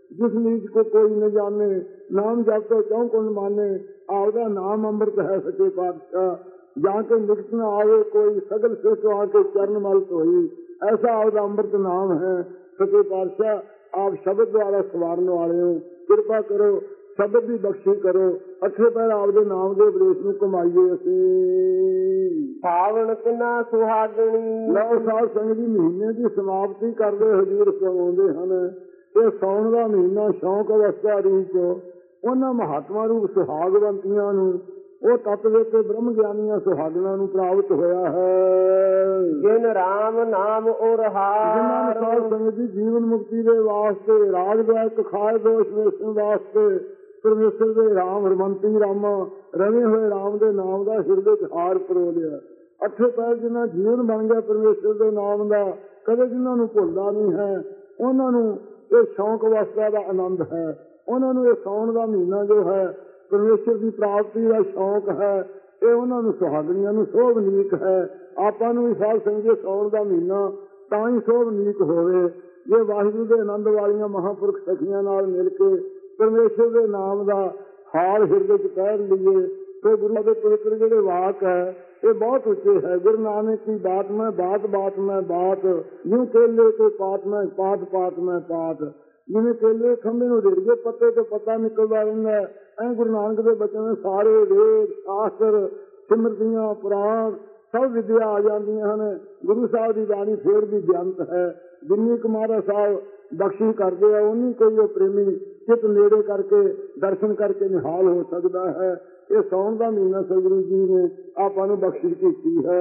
S1: जिस नीच को कोई न जाने, नाम जप तो क्यों कुंड माने, आवदा नाम अमृत है सचे पातशाह, जाके निकट न आवे कोई, सगल श्रेष्ठ आके चरण मल धोई, ऐसा आवदा अमृत नाम है सचे पातशाह। आप शब्द द्वारा सवारन वाले हो, कृपा करो शब्द की बख्शी करो, अठे पैर आपदे नाम के उपदेश ਨੂੰ ਕਮਾਈਏ ਅਸੀਂ।
S2: ਸਾਵਣ ਤਿਨਾ ਸੁਹਾਗਣੀ।
S1: ਲਓ ਸਾਧ ਸੰਗਤ ਜੀ, ਮਹੀਨੇ ਦੀ ਸਮਾਪਤੀ ਕਰਦੇ ਹਜ਼ੂਰ ਫਰਮਾਉਂਦੇ ਹਨ, ਇਹ ਸਾਉਣ ਦਾ ਮਹੀਨਾ ਸ਼ੌਂਕ ਅਵਸਥਾ ਰੂਪ ਉਹਨਾਂ ਮਹਾਤਮਾ ਰੂਪ ਸੁਹਾਗਵੰਤੀਆਂ ਨੂੰ, ਉਹ ਤੱਤ ਵਿੱਚ ਬ੍ਰਹਮ ਗਿਆਨੀਆਂ ਸੁਹਾਗਣਾਂ ਨੂੰ ਪ੍ਰਾਪਤ ਹੋਇਆ ਹੈ।
S2: ਜਿਨ ਰਾਮ ਨਾਮ ਔਰ ਹਾਰ,
S1: ਜਿਨ੍ਹਾਂ ਨੇ ਸਾਧ ਸੰਗਤ ਜੀ ਜੀਵਨ ਮੁਕਤੀ ਦੇ ਵਾਸਤੇ, ਰਾਜ ਵੈਕ ਖਾਏ ਦੋਸ਼ ਵੇਸਣ ਵਾਸਤੇ ਪਰਮੇਸ਼ਰ ਦੇ ਰਾਮ ਹਰਮੰਤੀ ਰਾਮਾ ਰਵੇ ਹੋਏ ਰਾਮ ਦੇ ਨਾਮ ਦਾ ਹਿਰਦੇ ਚ ਹਾਰ ਪਰੋ ਲਿਆ। ਅੱਠੇ ਪੈਰ ਜਿਨ੍ਹਾਂ ਜੀਵਨ ਬਣ ਗਿਆ ਪਰਮੇਸ਼ਰ ਦੇ ਨਾਮ ਦਾ, ਕਦੇ ਜਿਨ੍ਹਾਂ ਨੂੰ ਭੁੱਲਦਾ ਨਹੀਂ ਹੈ, ਉਹਨਾਂ ਨੂੰ ਇਹ ਸ਼ੌਂਕ ਅਵਸਥਾ ਦਾ ਆਨੰਦ ਹੈ। ਉਹਨਾਂ ਨੂੰ ਇਹ ਸਾਉਣ ਦਾ ਮਹੀਨਾ ਜੋ ਹੈ ਪਰਮੇਸ਼ਰ ਦੀ ਪ੍ਰਾਪਤੀ ਦਾ ਸ਼ੌਂਕ ਹੈ, ਇਹ ਉਹਨਾਂ ਨੂੰ ਸੁਹਾਗਣੀਆਂ ਨੂੰ ਸੋਭਨੀਕ ਹੈ। ਆਪਾਂ ਨੂੰ ਵੀ ਸਾਧ ਸੰਗਤ ਸਾਉਣ ਦਾ ਮਹੀਨਾ ਤਾਂ ਹੀ ਸੋਭਨੀਕ ਹੋਵੇ ਜੇ ਵਾਹਿਗੁਰੂ ਦੇ ਆਨੰਦ ਵਾਲੀਆਂ ਮਹਾਂਪੁਰਖ ਸਖੀਆਂ ਨਾਲ ਮਿਲ ਕੇ ਪਰਮੇਸ਼ਰ ਦੇ ਨਾਮ ਦਾ ਹਾਲ ਹਿਰਦੇ ਚ ਕਹਿ ਲਈਏ। ਤੇ ਗੁਰੂ ਦੇ ਪਵਿੱਤਰ ਜਿਹੜੇ ਵਾਕ ਹੈ ਇਹ ਬਹੁਤ ਉੱਚੇ ਹੈ। ਗੁਰੂ ਨਾਨਕ ਦੀ ਬਾਤ ਮੈਂ ਬਾਤ ਬਾਤ ਮੈਂ ਬਾਤ, ਯੂੰ ਕੇਲੇ ਕੇ ਪਾਤ ਮੈਂ ਪਾਤ ਪਾਤ ਮੈਂ ਪਾਤ, ਜਿਵੇਂ ਕੇਲੇ ਖੰਭੇ ਨੂੰ ਦੇੜੀਏ ਪੱਤੇ ਤੋਂ ਪੱਤਾ ਨਿਕਲਦਾ ਰਹਿੰਦਾ, ਐਂ ਗੁਰੂ ਨਾਨਕ ਦੇ ਬਚਨ ਸਾਰੇ ਵੇਦ ਸ਼ਾਸਤਰ ਸਿਮਰਤੀਆਂ ਪੁਰਾਣ ਸਭ ਵਿਦਿਆ ਆ ਜਾਂਦੀਆਂ ਹਨ। ਗੁਰੂ ਸਾਹਿਬ ਦੀ ਬਾਣੀ ਫੇਰ ਵੀ ਬੇਅੰਤ ਹੈ। ਜਿੰਨੀ ਕੁ ਮਹਾਰਾਜ ਸਾਹਿਬ ਬਖਸ਼ੀ ਕਰਦੇ ਆ ਉਨੀ ਕੋਈ ਉਹ ਪ੍ਰੇਮੀ ਚਿੱਤ ਨੇੜੇ ਕਰਕੇ ਦਰਸ਼ਨ ਕਰਕੇ ਨਿਹਾਲ ਹੋ ਸਕਦਾ ਹੈ। ਇਹ ਸਾਉਣ ਦਾ ਮਹੀਨਾ ਸਤਿਗੁਰੂ ਜੀ ਨੇ ਆਪਾਂ ਨੂੰ ਬਖਸ਼ਿਸ਼ ਕੀਤੀ ਹੈ।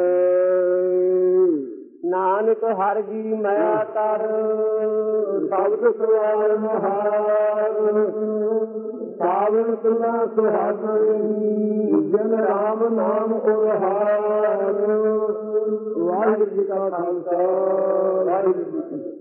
S2: ਨਾਨਕ ਹਰਿ ਜੀ ਮਾਇਆ ਕਰ,
S1: ਸ਼ਬਦ ਸਵਾਰ ਮਹਾਰ, ਸਾਵਣ ਤੁਨਾ ਸੁਹਾਗਣੀ, ਜਨ ਰਾਮ ਨਾਮ ਉਰਹਾਰ। ਵਾਹਿਗੁਰੂ ਜੀ ਕਾ ਖਾਲਸਾ, ਵਾਹਿਗੁਰੂ ਜੀ ਕੀ ਫਤਿਹ।